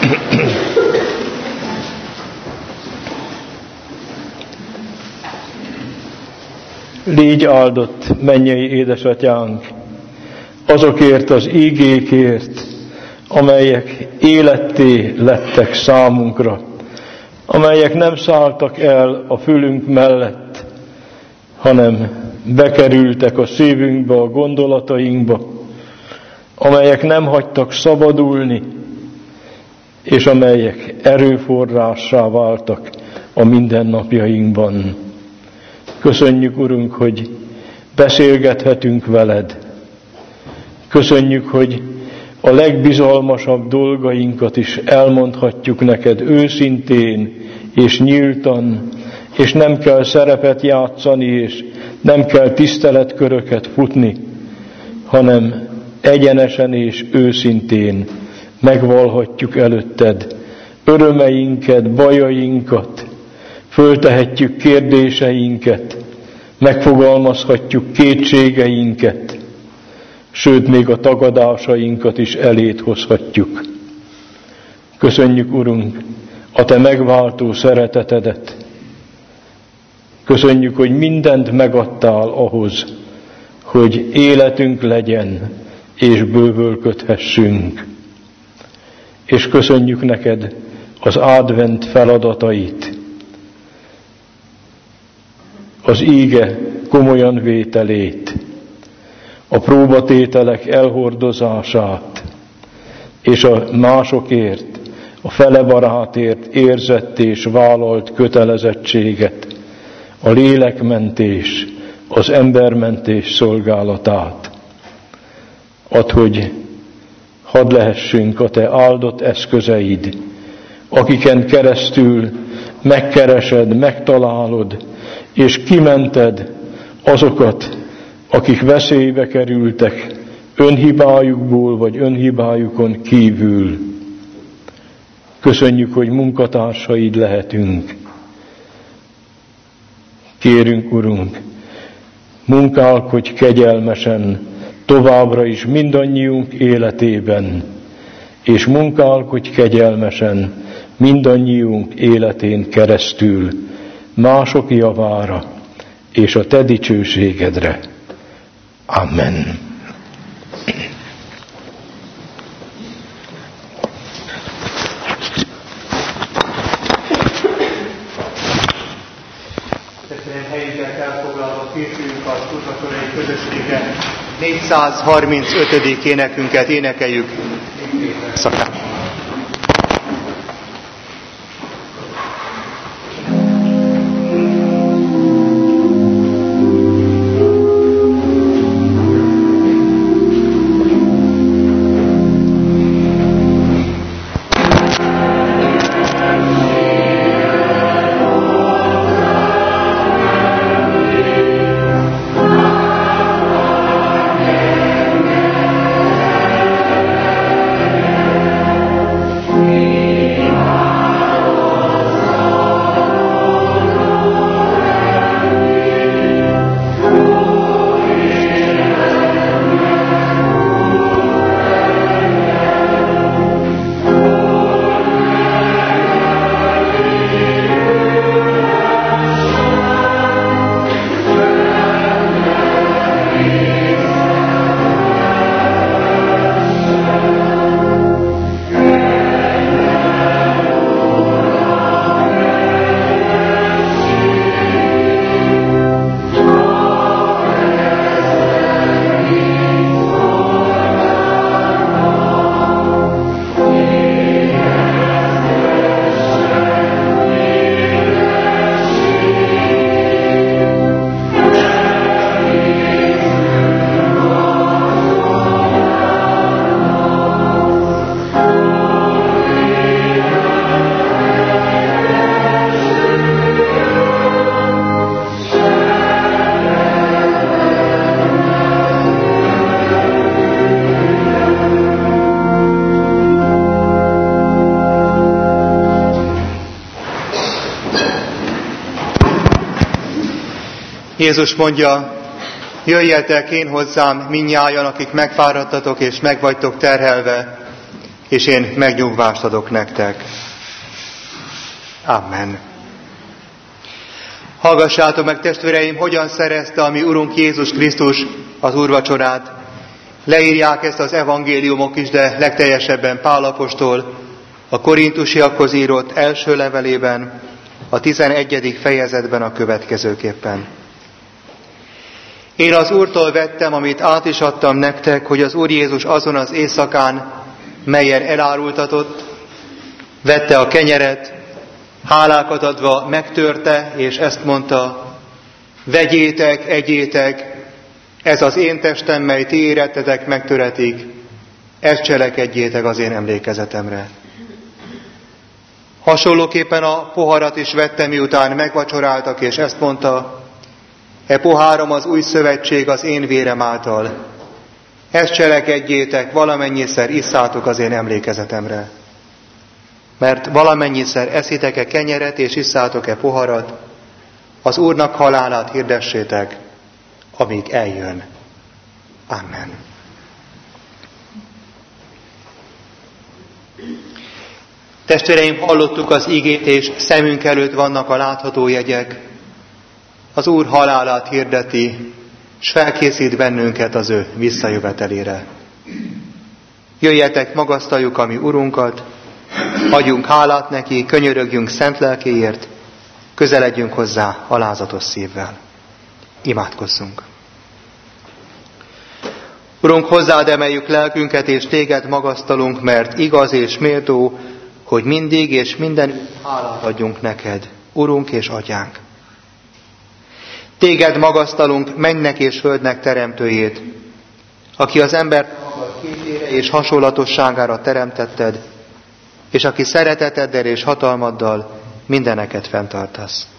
Légy áldott, mennyei édesatyánk, azokért az ígékért, amelyek életté lettek számunkra, amelyek nem szálltak el a fülünk mellett, hanem bekerültek a szívünkbe, a gondolatainkba, amelyek nem hagytak szabadulni, és amelyek erőforrássá váltak a mindennapjainkban. Köszönjük, Urunk, hogy beszélgethetünk veled. Köszönjük, hogy a legbizalmasabb dolgainkat is elmondhatjuk neked őszintén és nyíltan, és nem kell szerepet játszani, és nem kell tiszteletköröket futni, hanem egyenesen és őszintén megvallhatjuk előtted örömeinket, bajainkat, föltehetjük kérdéseinket, megfogalmazhatjuk kétségeinket, sőt, még a tagadásainkat is elét hozhatjuk. Köszönjük, Urunk, a Te megváltó szeretetedet. Köszönjük, hogy mindent megadtál ahhoz, hogy életünk legyen, és bővölködhessünk. És köszönjük neked az advent feladatait, az íge komolyan vételét, a próbatételek elhordozását, és a másokért, a fele barátért érzett és vállalt kötelezettséget, a lélekmentés, az embermentés szolgálatát. Add, hogy hadd lehessünk a Te áldott eszközeid, akiken keresztül megkeresed, megtalálod, és kimented azokat, akik veszélybe kerültek önhibájukból vagy önhibájukon kívül. Köszönjük, hogy munkatársaid lehetünk. Kérünk, Urunk, munkálkodj kegyelmesen továbbra is mindannyiunk életében, és munkálkodj kegyelmesen mindannyiunk életén keresztül, mások javára és a Te dicsőségedre. Amen. Köszönöm helyünket elfoglalva készüljünk a Tudatolai Közössége 435. énekünket énekeljük szakán. Jézus mondja, jöjjetek én hozzám mindnyájan, akik megfáradtatok és megvagytok terhelve, és én megnyugvást adok nektek. Amen. Hallgassátok meg, testvéreim, hogyan szerezte a mi Urunk Jézus Krisztus az úrvacsorát. Leírják ezt az evangéliumok is, de legteljesebben Pál apostol a korintusiakhoz írott első levelében, a 11. fejezetben a következőképpen. Én az Úrtól vettem, amit át is adtam nektek, hogy az Úr Jézus azon az éjszakán, melyen elárultatott, vette a kenyeret, hálákat adva megtörte, és ezt mondta, vegyétek, egyétek, ez az én testem, mely ti érettetek megtöretik, ezt cselekedjétek az én emlékezetemre. Hasonlóképpen a poharat is vette, miután megvacsoráltak, és ezt mondta: e pohárom az új szövetség az én vérem által. Ezt cselekedjétek, valamennyiszer isszátok az én emlékezetemre. Mert valamennyiszer eszitek-e kenyeret, és isszátok-e poharat, az Úrnak halálát hirdessétek, amíg eljön. Amen. Testvéreim, hallottuk az igét, és szemünk előtt vannak a látható jegyek. Az Úr halálát hirdeti, s felkészít bennünket az ő visszajövetelére. Jöjjetek, magasztaljuk a mi Urunkat, adjunk hálát neki, könyörögjünk szent lelkéért, közeledjünk hozzá alázatos szívvel. Imádkozzunk. Urunk, hozzád emeljük lelkünket, és téged magasztalunk, mert igaz és méltó, hogy mindig és minden hálát adjunk neked, Urunk és Atyánk. Téged magasztalunk, mennek és földnek teremtőjét, aki az embert képére és hasonlatosságára teremtetted, és aki szereteteddel és hatalmaddal mindeneket fenntartasz.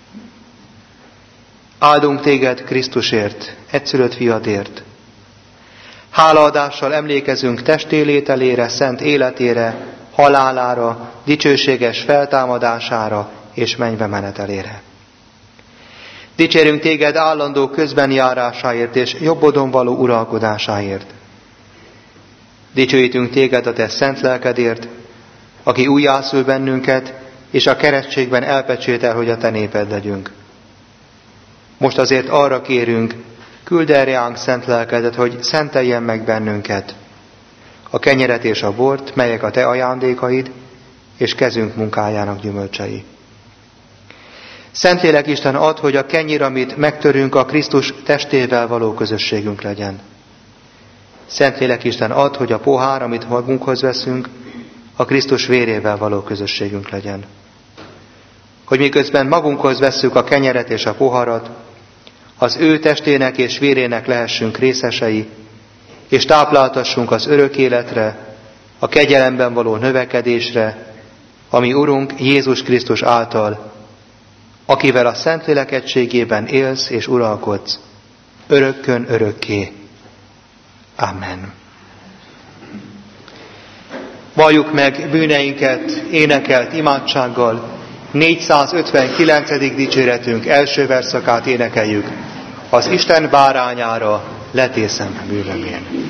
Áldunk téged Krisztusért, egyszülött fiadért. Hálaadással emlékezünk testélételére, szent életére, halálára, dicsőséges feltámadására és mennybe menetelére. Dicsérünk téged állandó közbenjárásáért és jobbodon való uralkodásáért. Dicsőítünk téged a te szent lelkedért, aki újjászül bennünket, és a keresztségben elpecsétel, hogy a te néped legyünk. Most azért arra kérünk, küld el ránk szent lelkedet, hogy szenteljen meg bennünket, a kenyeret és a bort, melyek a te ajándékaid, és kezünk munkájának gyümölcsei. Szentlélek Isten, add, hogy a kenyér, amit megtörünk, a Krisztus testével való közösségünk legyen. Szentlélek Isten, add, hogy a pohár, amit magunkhoz veszünk, a Krisztus vérével való közösségünk legyen. Hogy miközben magunkhoz vesszük a kenyeret és a poharat, az ő testének és vérének lehessünk részesei, és tápláltassunk az örök életre, a kegyelemben való növekedésre, ami Urunk Jézus Krisztus által, akivel a Szentlélek egységében élsz és uralkodsz, örökkön örökké. Amen. Valljuk meg bűneinket énekelt imádsággal, 459. dicséretünk első verszakát énekeljük. Az Isten bárányára letészem bűnöm én.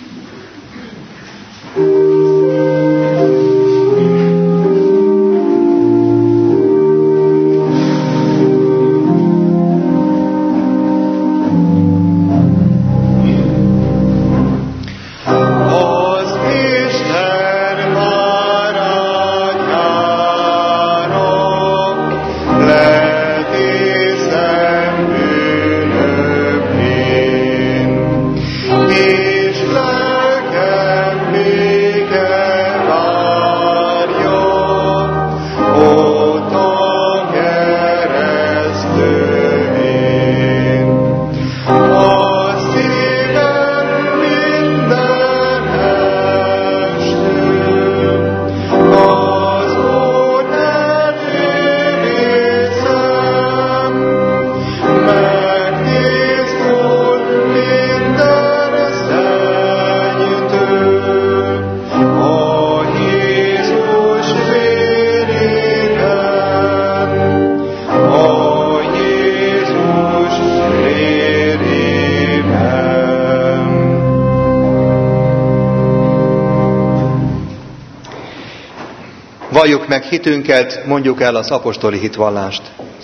Valljuk meg hitünket, mondjuk el az apostoli hitvallást.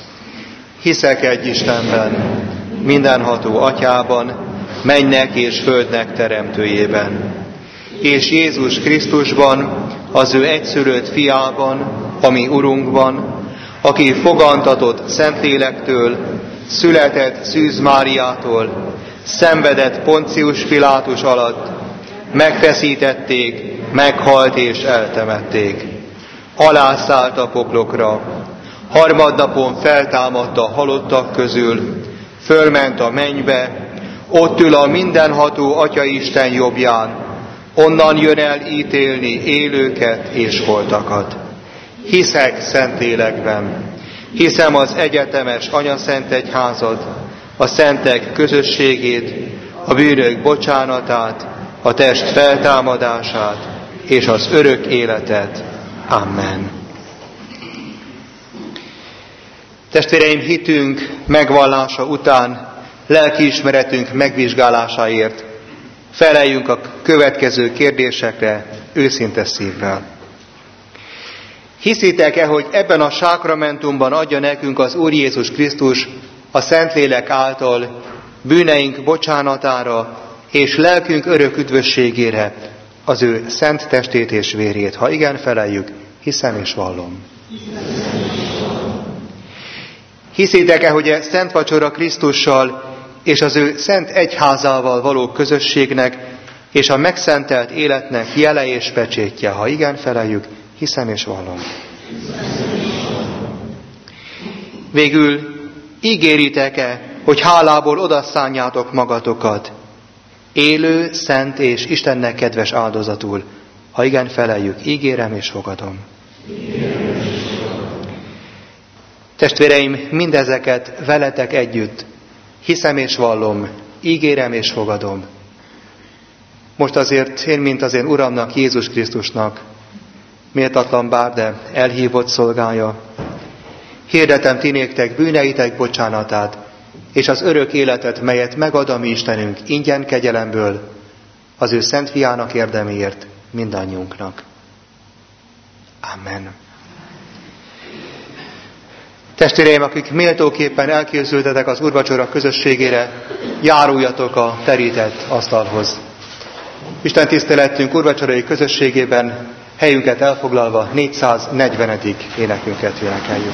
Hiszek egy Istenben, mindenható Atyában, mennek és földnek teremtőjében, és Jézus Krisztusban, az ő egyszülött fiában, ami Urunkban, aki fogantatott Szentlélektől, született Szűz Máriától, szenvedett Poncius Pilátus alatt, megfeszítették, meghalt és eltemették. Alászállt a poklokra, harmadnapon feltámadt a halottak közül, fölment a mennybe, ott ül a mindenható Atyaisten jobbján, onnan jön el ítélni élőket és holtakat. Hiszek Szentlélekben. Hiszem az egyetemes Anyaszent Egyházat, a szentek közösségét, a bűnök bocsánatát, a test feltámadását és az örök életet. Amen. Testvéreim, hitünk megvallása után, lelkiismeretünk megvizsgálásáért feleljünk a következő kérdésekre őszinte szívvel. Hiszitek-e, hogy ebben a sákramentumban adja nekünk az Úr Jézus Krisztus a Szentlélek által bűneink bocsánatára és lelkünk örök üdvösségére az ő szent testét és vérét? Ha igen, feleljük, hiszem és vallom. Hiszitek-e, hogy a Szent Vacsora Krisztussal és az ő szent egyházával való közösségnek és a megszentelt életnek jele és pecsétje? Ha igen, feleljük, hiszem és vallom. Végül ígéritek-e, hogy hálából odasszánjátok magatokat élő, szent és Istennek kedves áldozatul? Ha igen, feleljük, ígérem és fogadom. Testvéreim, mindezeket veletek együtt hiszem és vallom, ígérem és fogadom. Most azért én, mint az én Uramnak, Jézus Krisztusnak, méltatlan bár, de elhívott szolgája, hirdetem ti néktek bűneitek bocsánatát, és az örök életet, melyet megad a mi Istenünk ingyen kegyelemből, az ő szent fiának érdeméért mindannyiunknak. Amen. Testvéreim, akik méltóképpen elkészültetek az úrvacsora közösségére, járuljatok a terített asztalhoz. Isten tiszteletünk úrvacsorai közösségében helyünket elfoglalva 440. énekünket énekeljük.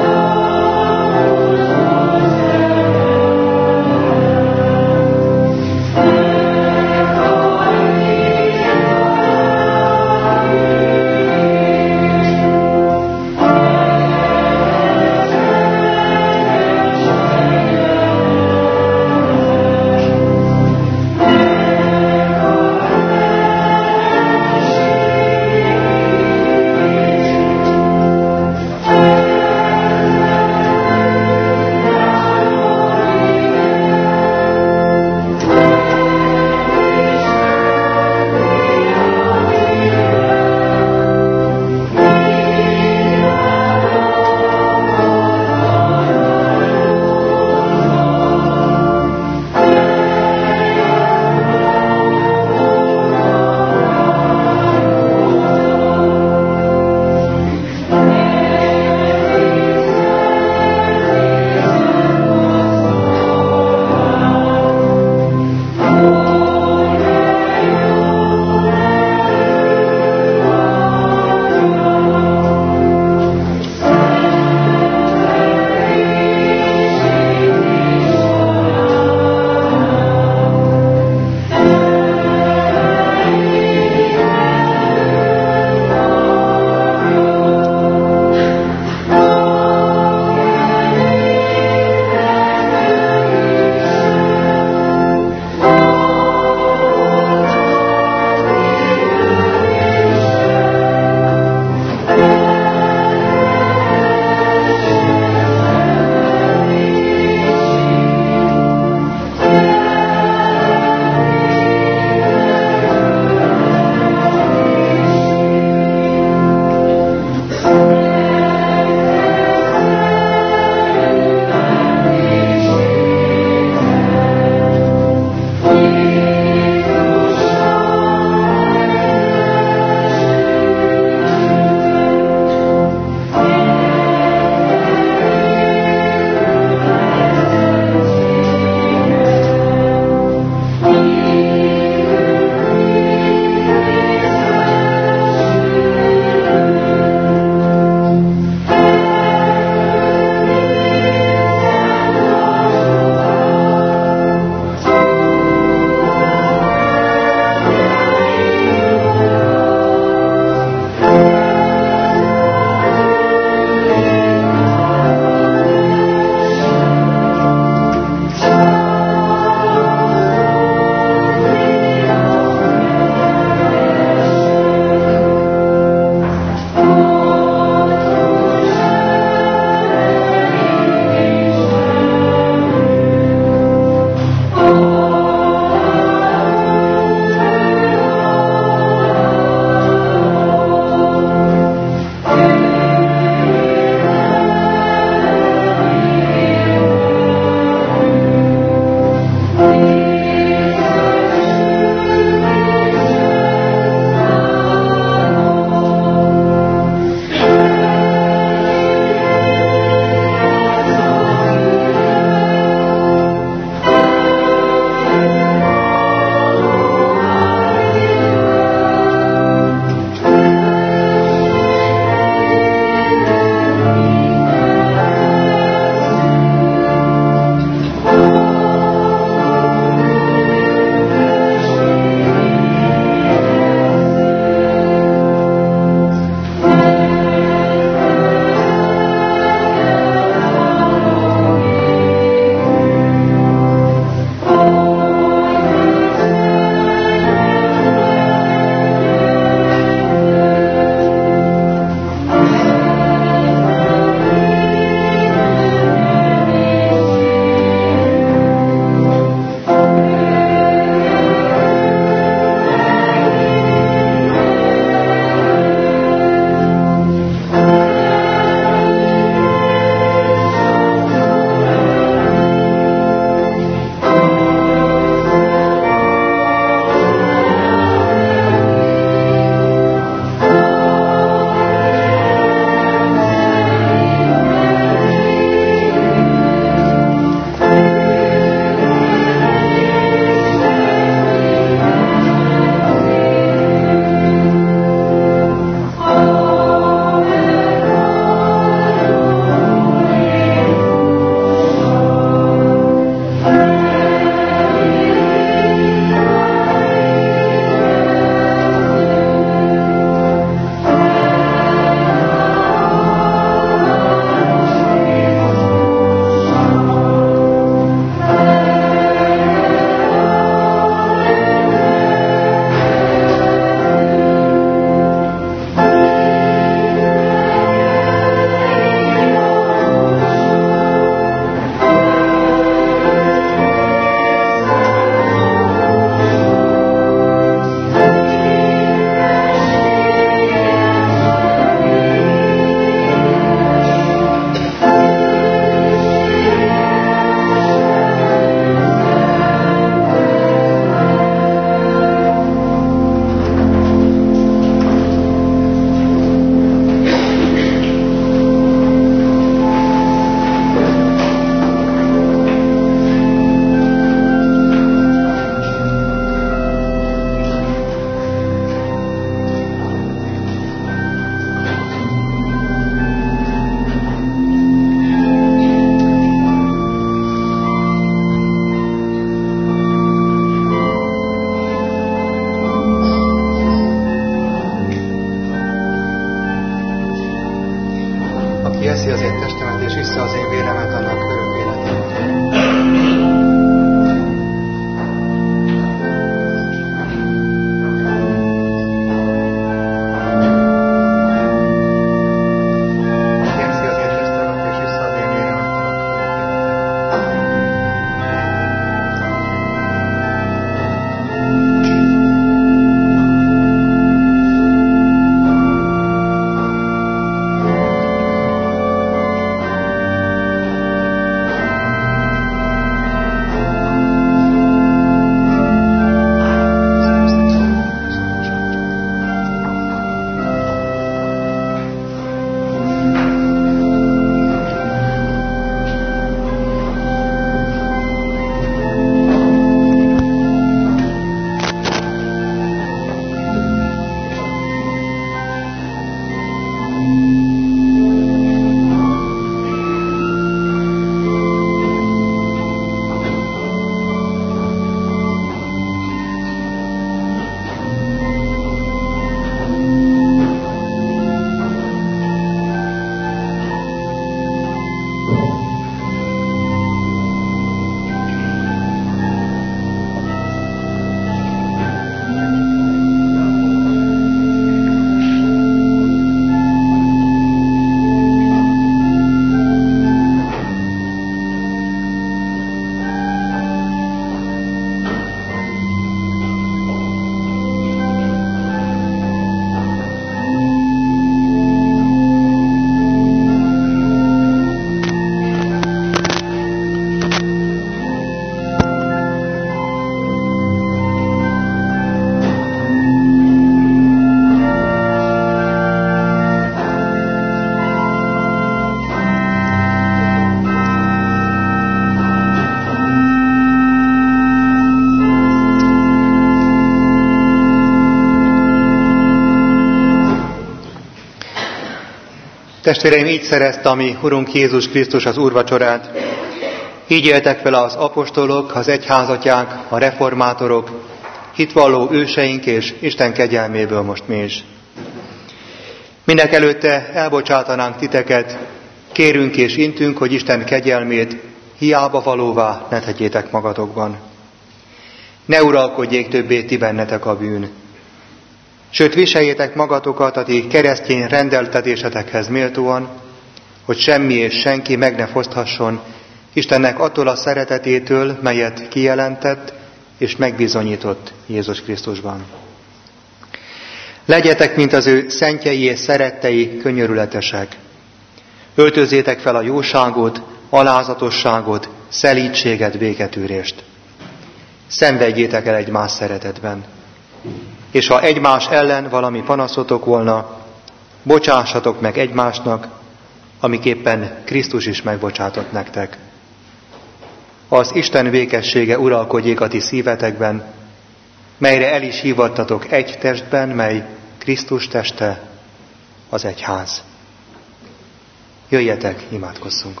Testvéreim, így szerezte a mi Urunk Jézus Krisztus az úrvacsorát. Így éltek vele az apostolok, az egyházatyák, a reformátorok, hitvalló őseink és Isten kegyelméből most mi is. Mindenek előtte elbocsátanánk titeket, kérünk és intünk, hogy Isten kegyelmét hiába valóvá ne tegyétek magatokban. Ne uralkodjék többé ti bennetek a bűn. Sőt, viseljétek magatokat a ti keresztény rendeltetésetekhez méltóan, hogy semmi és senki meg ne foszthasson Istennek attól a szeretetétől, melyet kijelentett és megbizonyított Jézus Krisztusban. Legyetek, mint az ő szentjei és szerettei, könyörületesek. Öltözzétek fel a jóságot, alázatosságot, szelídséget, béketűrést. Szenvedjétek el egymás szeretetben. És ha egymás ellen valami panaszotok volna, bocsássatok meg egymásnak, amiképpen Krisztus is megbocsátott nektek. Az Isten békessége uralkodjék a ti szívetekben, melyre el is hívattatok egy testben, mely Krisztus teste, az egyház. Jöjjetek, imádkozzunk!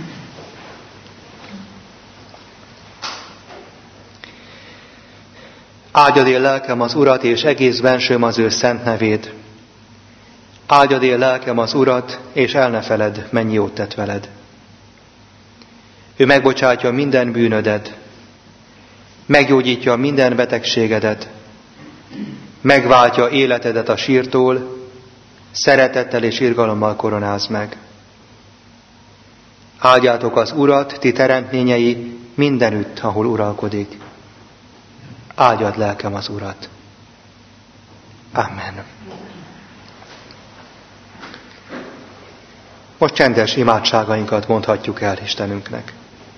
Áldjad él lelkem az Urat, és egész bensőm az ő szent nevét. Áldjad él lelkem az Urat, és el ne feledd, mennyi jót tett veled. Ő megbocsátja minden bűnödet, meggyógyítja minden betegségedet, megváltja életedet a sírtól, szeretettel és irgalommal koronáz meg. Áldjátok az Urat, ti teremtményei, mindenütt, ahol uralkodik. Áldjad lelkem az Urat. Amen. Most csendes imádságainkat mondhatjuk el Istenünknek.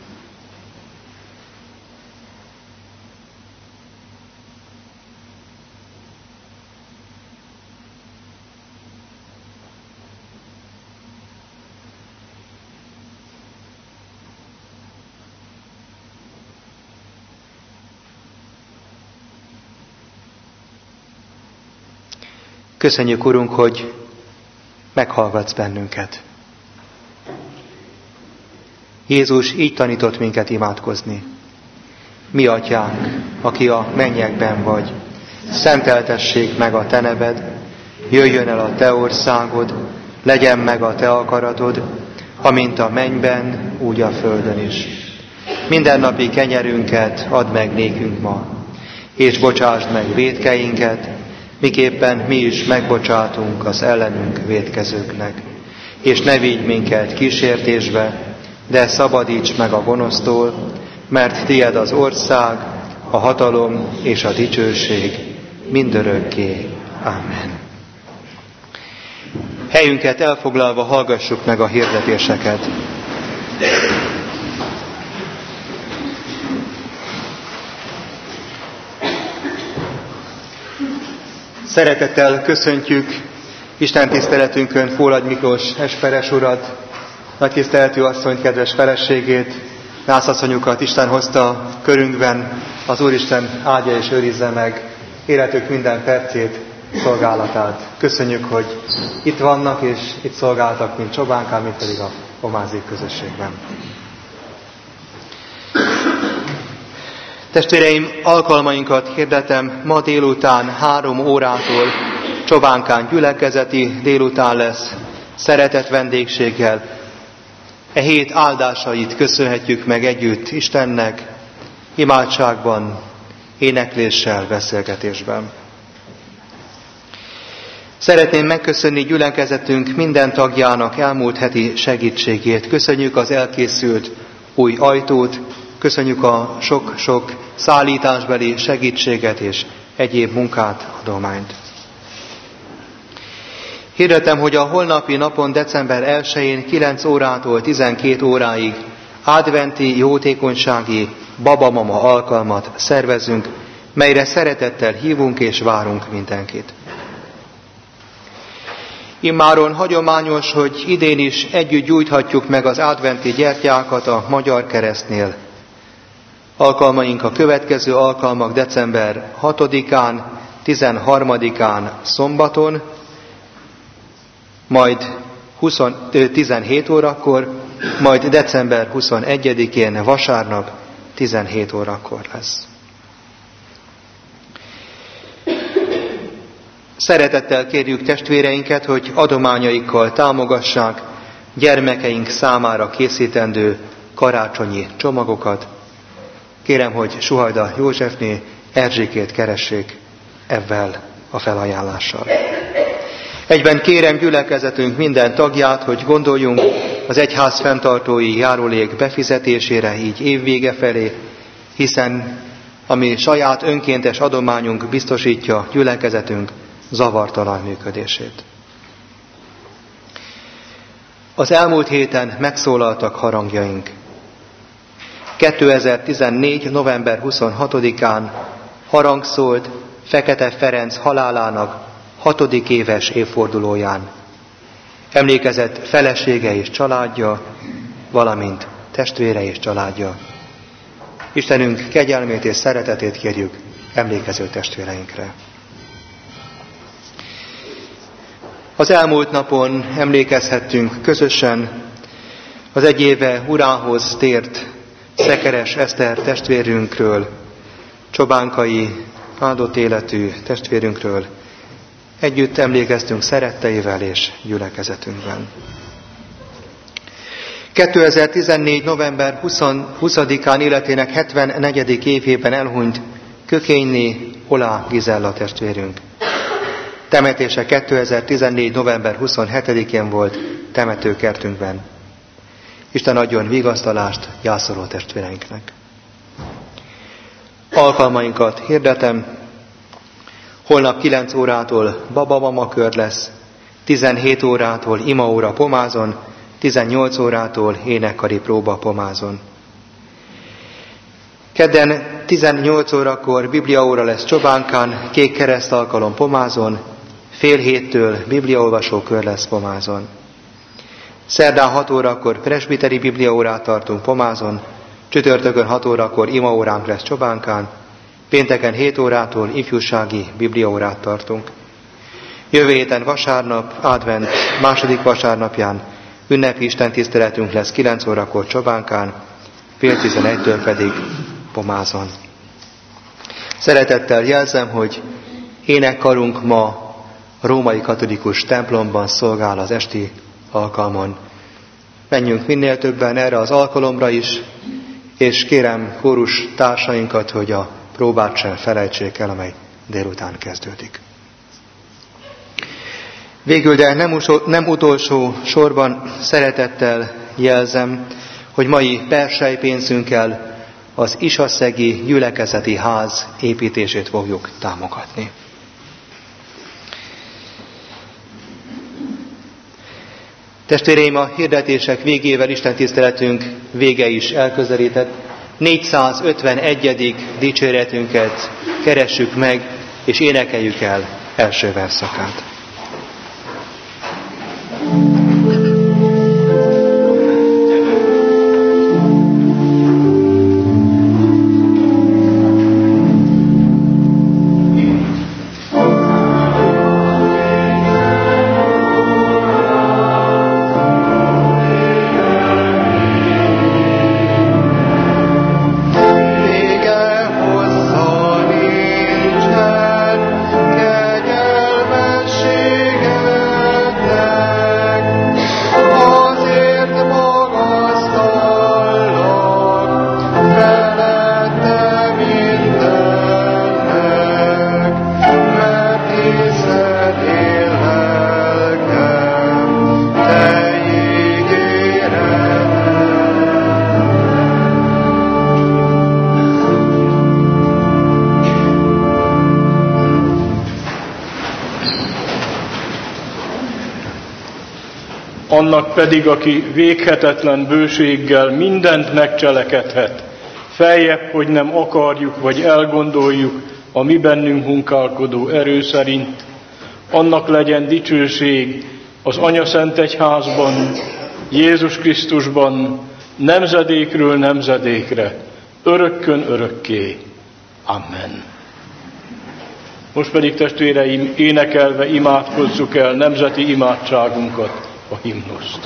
Köszönjük, Urunk, hogy meghallgatsz bennünket. Jézus így tanított minket imádkozni. Mi atyánk, aki a mennyekben vagy, szenteltessék meg a te neved, jöjjön el a te országod, legyen meg a te akaratod, amint a mennyben, úgy a földön is. Mindennapi kenyerünket add meg nékünk ma, és bocsásd meg vétkeinket, miképpen mi is megbocsátunk az ellenünk vétkezőknek. És ne vigy minket kísértésbe, de szabadíts meg a gonosztól, mert tied az ország, a hatalom és a dicsőség mindörökké. Amen. Helyünket elfoglalva hallgassuk meg a hirdetéseket. Szeretettel köszöntjük Isten tiszteletünkön Fólagy Miklós esperes urat, nagy tiszteletű asszonyt, kedves feleségét, nászasszonyukat Isten hozta körünkben, az Úristen áldja és őrizze meg életük minden percét, szolgálatát. Köszönjük, hogy itt vannak és itt szolgáltak, mint csobánkán, mint pedig a pomázi közösségben. Testvéreim, alkalmainkat hirdetem, ma délután 3 órától csobánkán gyülekezeti délután lesz, szeretett vendégséggel. E hét áldásait köszönhetjük meg együtt Istennek, imádságban, énekléssel, beszélgetésben. Szeretném megköszönni gyülekezetünk minden tagjának elmúlt heti segítségét. Köszönjük az elkészült új ajtót, köszönjük a sok-sok szállításbeli segítséget és egyéb munkát, adományt. Hirdetem, hogy a holnapi napon, december 1-én 9 órától 12 óráig adventi jótékonysági babamama alkalmat szervezünk, melyre szeretettel hívunk és várunk mindenkit. Immáron hagyományos, hogy idén is együtt gyújthatjuk meg az adventi gyertyákat a Magyar Keresztnél. Alkalmaink a következő alkalmak december 6-án, 13-án szombaton, majd 17 órakor, majd december 21-én vasárnap 17 órakor lesz. Szeretettel kérjük testvéreinket, hogy adományaikkal támogassák gyermekeink számára készítendő karácsonyi csomagokat. Kérem, hogy Suhajda Józsefné Erzsikét keressék ezzel a felajánlással. Egyben kérem gyülekezetünk minden tagját, hogy gondoljunk az egyház fenntartói járulék befizetésére így évvége felé, hiszen a mi saját önkéntes adományunk biztosítja gyülekezetünk zavartalan működését. Az elmúlt héten megszólaltak harangjaink. 2014. november 26-án harang szólt Fekete Ferenc halálának 6. éves évfordulóján. Emlékezett felesége és családja, valamint testvére és családja. Istenünk kegyelmét és szeretetét kérjük emlékező testvéreinkre. Az elmúlt napon emlékezhettünk közösen az egy éve urához tért Szekeres Eszter testvérünkről, csobánkai áldott életű testvérünkről. Együtt emlékeztünk szeretteivel és gyülekezetünkben. 2014. november 20-án életének 74. évében elhunyt Kökényné Olá Gizella testvérünk. Temetése 2014. november 27-én volt temetőkertünkben. Isten adjon vigasztalást gyászoló testvéreinknek. Alkalmainkat hirdetem. Holnap 9 órától babamama kör lesz, 17 órától imaóra Pomázon, 18 órától énekkari próba Pomázon. Kedden 18 órakor bibliaóra lesz Csobánkán, Kék Kereszt alkalom Pomázon, fél héttől bibliaolvasó kör lesz Pomázon. Szerdán 6 órakor presbiteri bibliaórát tartunk Pomázon, csütörtökön 6 órakor imaóránk lesz Csobánkán, pénteken 7 órától ifjúsági bibliaórát tartunk. Jövő héten vasárnap, advent második vasárnapján ünnepi istentiszteletünk lesz 9 órakor Csobánkán, fél 11-től pedig Pomázon. Szeretettel jelzem, hogy énekkarunk ma a római katolikus templomban szolgál az esti alkalmon. Menjünk minél többen erre az alkalomra is, és kérem kórus társainkat, hogy a próbát sem felejtsék el, amely délután kezdődik. Végül, de nem utolsó sorban szeretettel jelzem, hogy mai perselypénzünkkel az Isaszegi gyülekezeti ház építését fogjuk támogatni. Testvéreim, a hirdetések végével istentiszteletünk vége is elközelített. 451. dicséretünket keressük meg, és énekeljük el első verszakát. Annak pedig, aki véghetetlen bőséggel mindent megcselekedhet, feljebb, hogy nem akarjuk vagy elgondoljuk a mi bennünk munkálkodó erő szerint, annak legyen dicsőség az Anyaszent Egyházban, Jézus Krisztusban, nemzedékről nemzedékre, örökkön örökké. Amen. Most pedig, testvéreim, énekelve imádkozzuk el nemzeti imádságunkat. a himnuszt.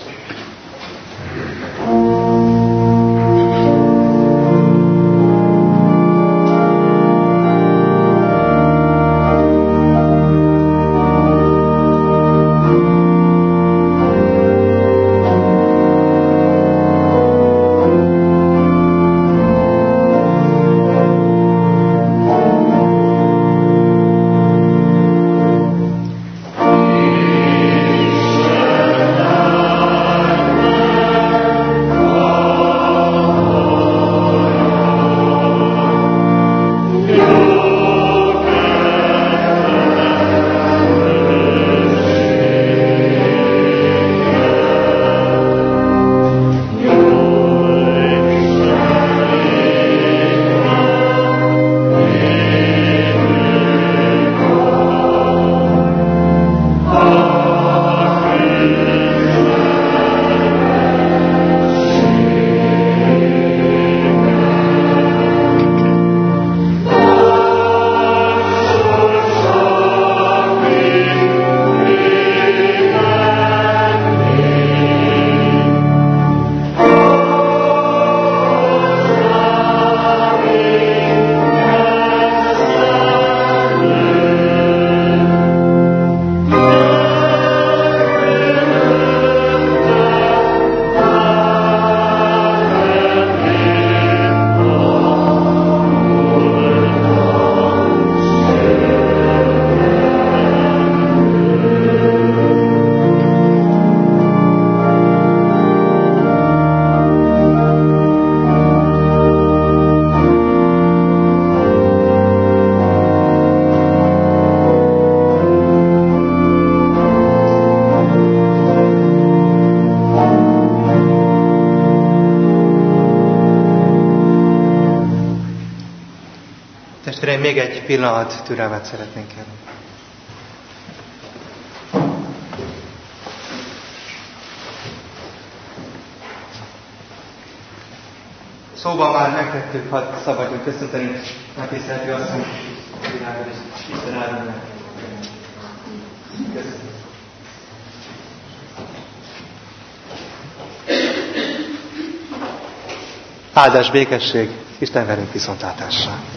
Testvéreim, még egy pillanat türelmet szeretnénk kérni. Szóban már megtettük, hadd szabadjon köszönteni megtiszteltő asszony világon és Isten áldjon meg. Köszönöm. Áldás, békesség, Isten velünk viszontlátásra.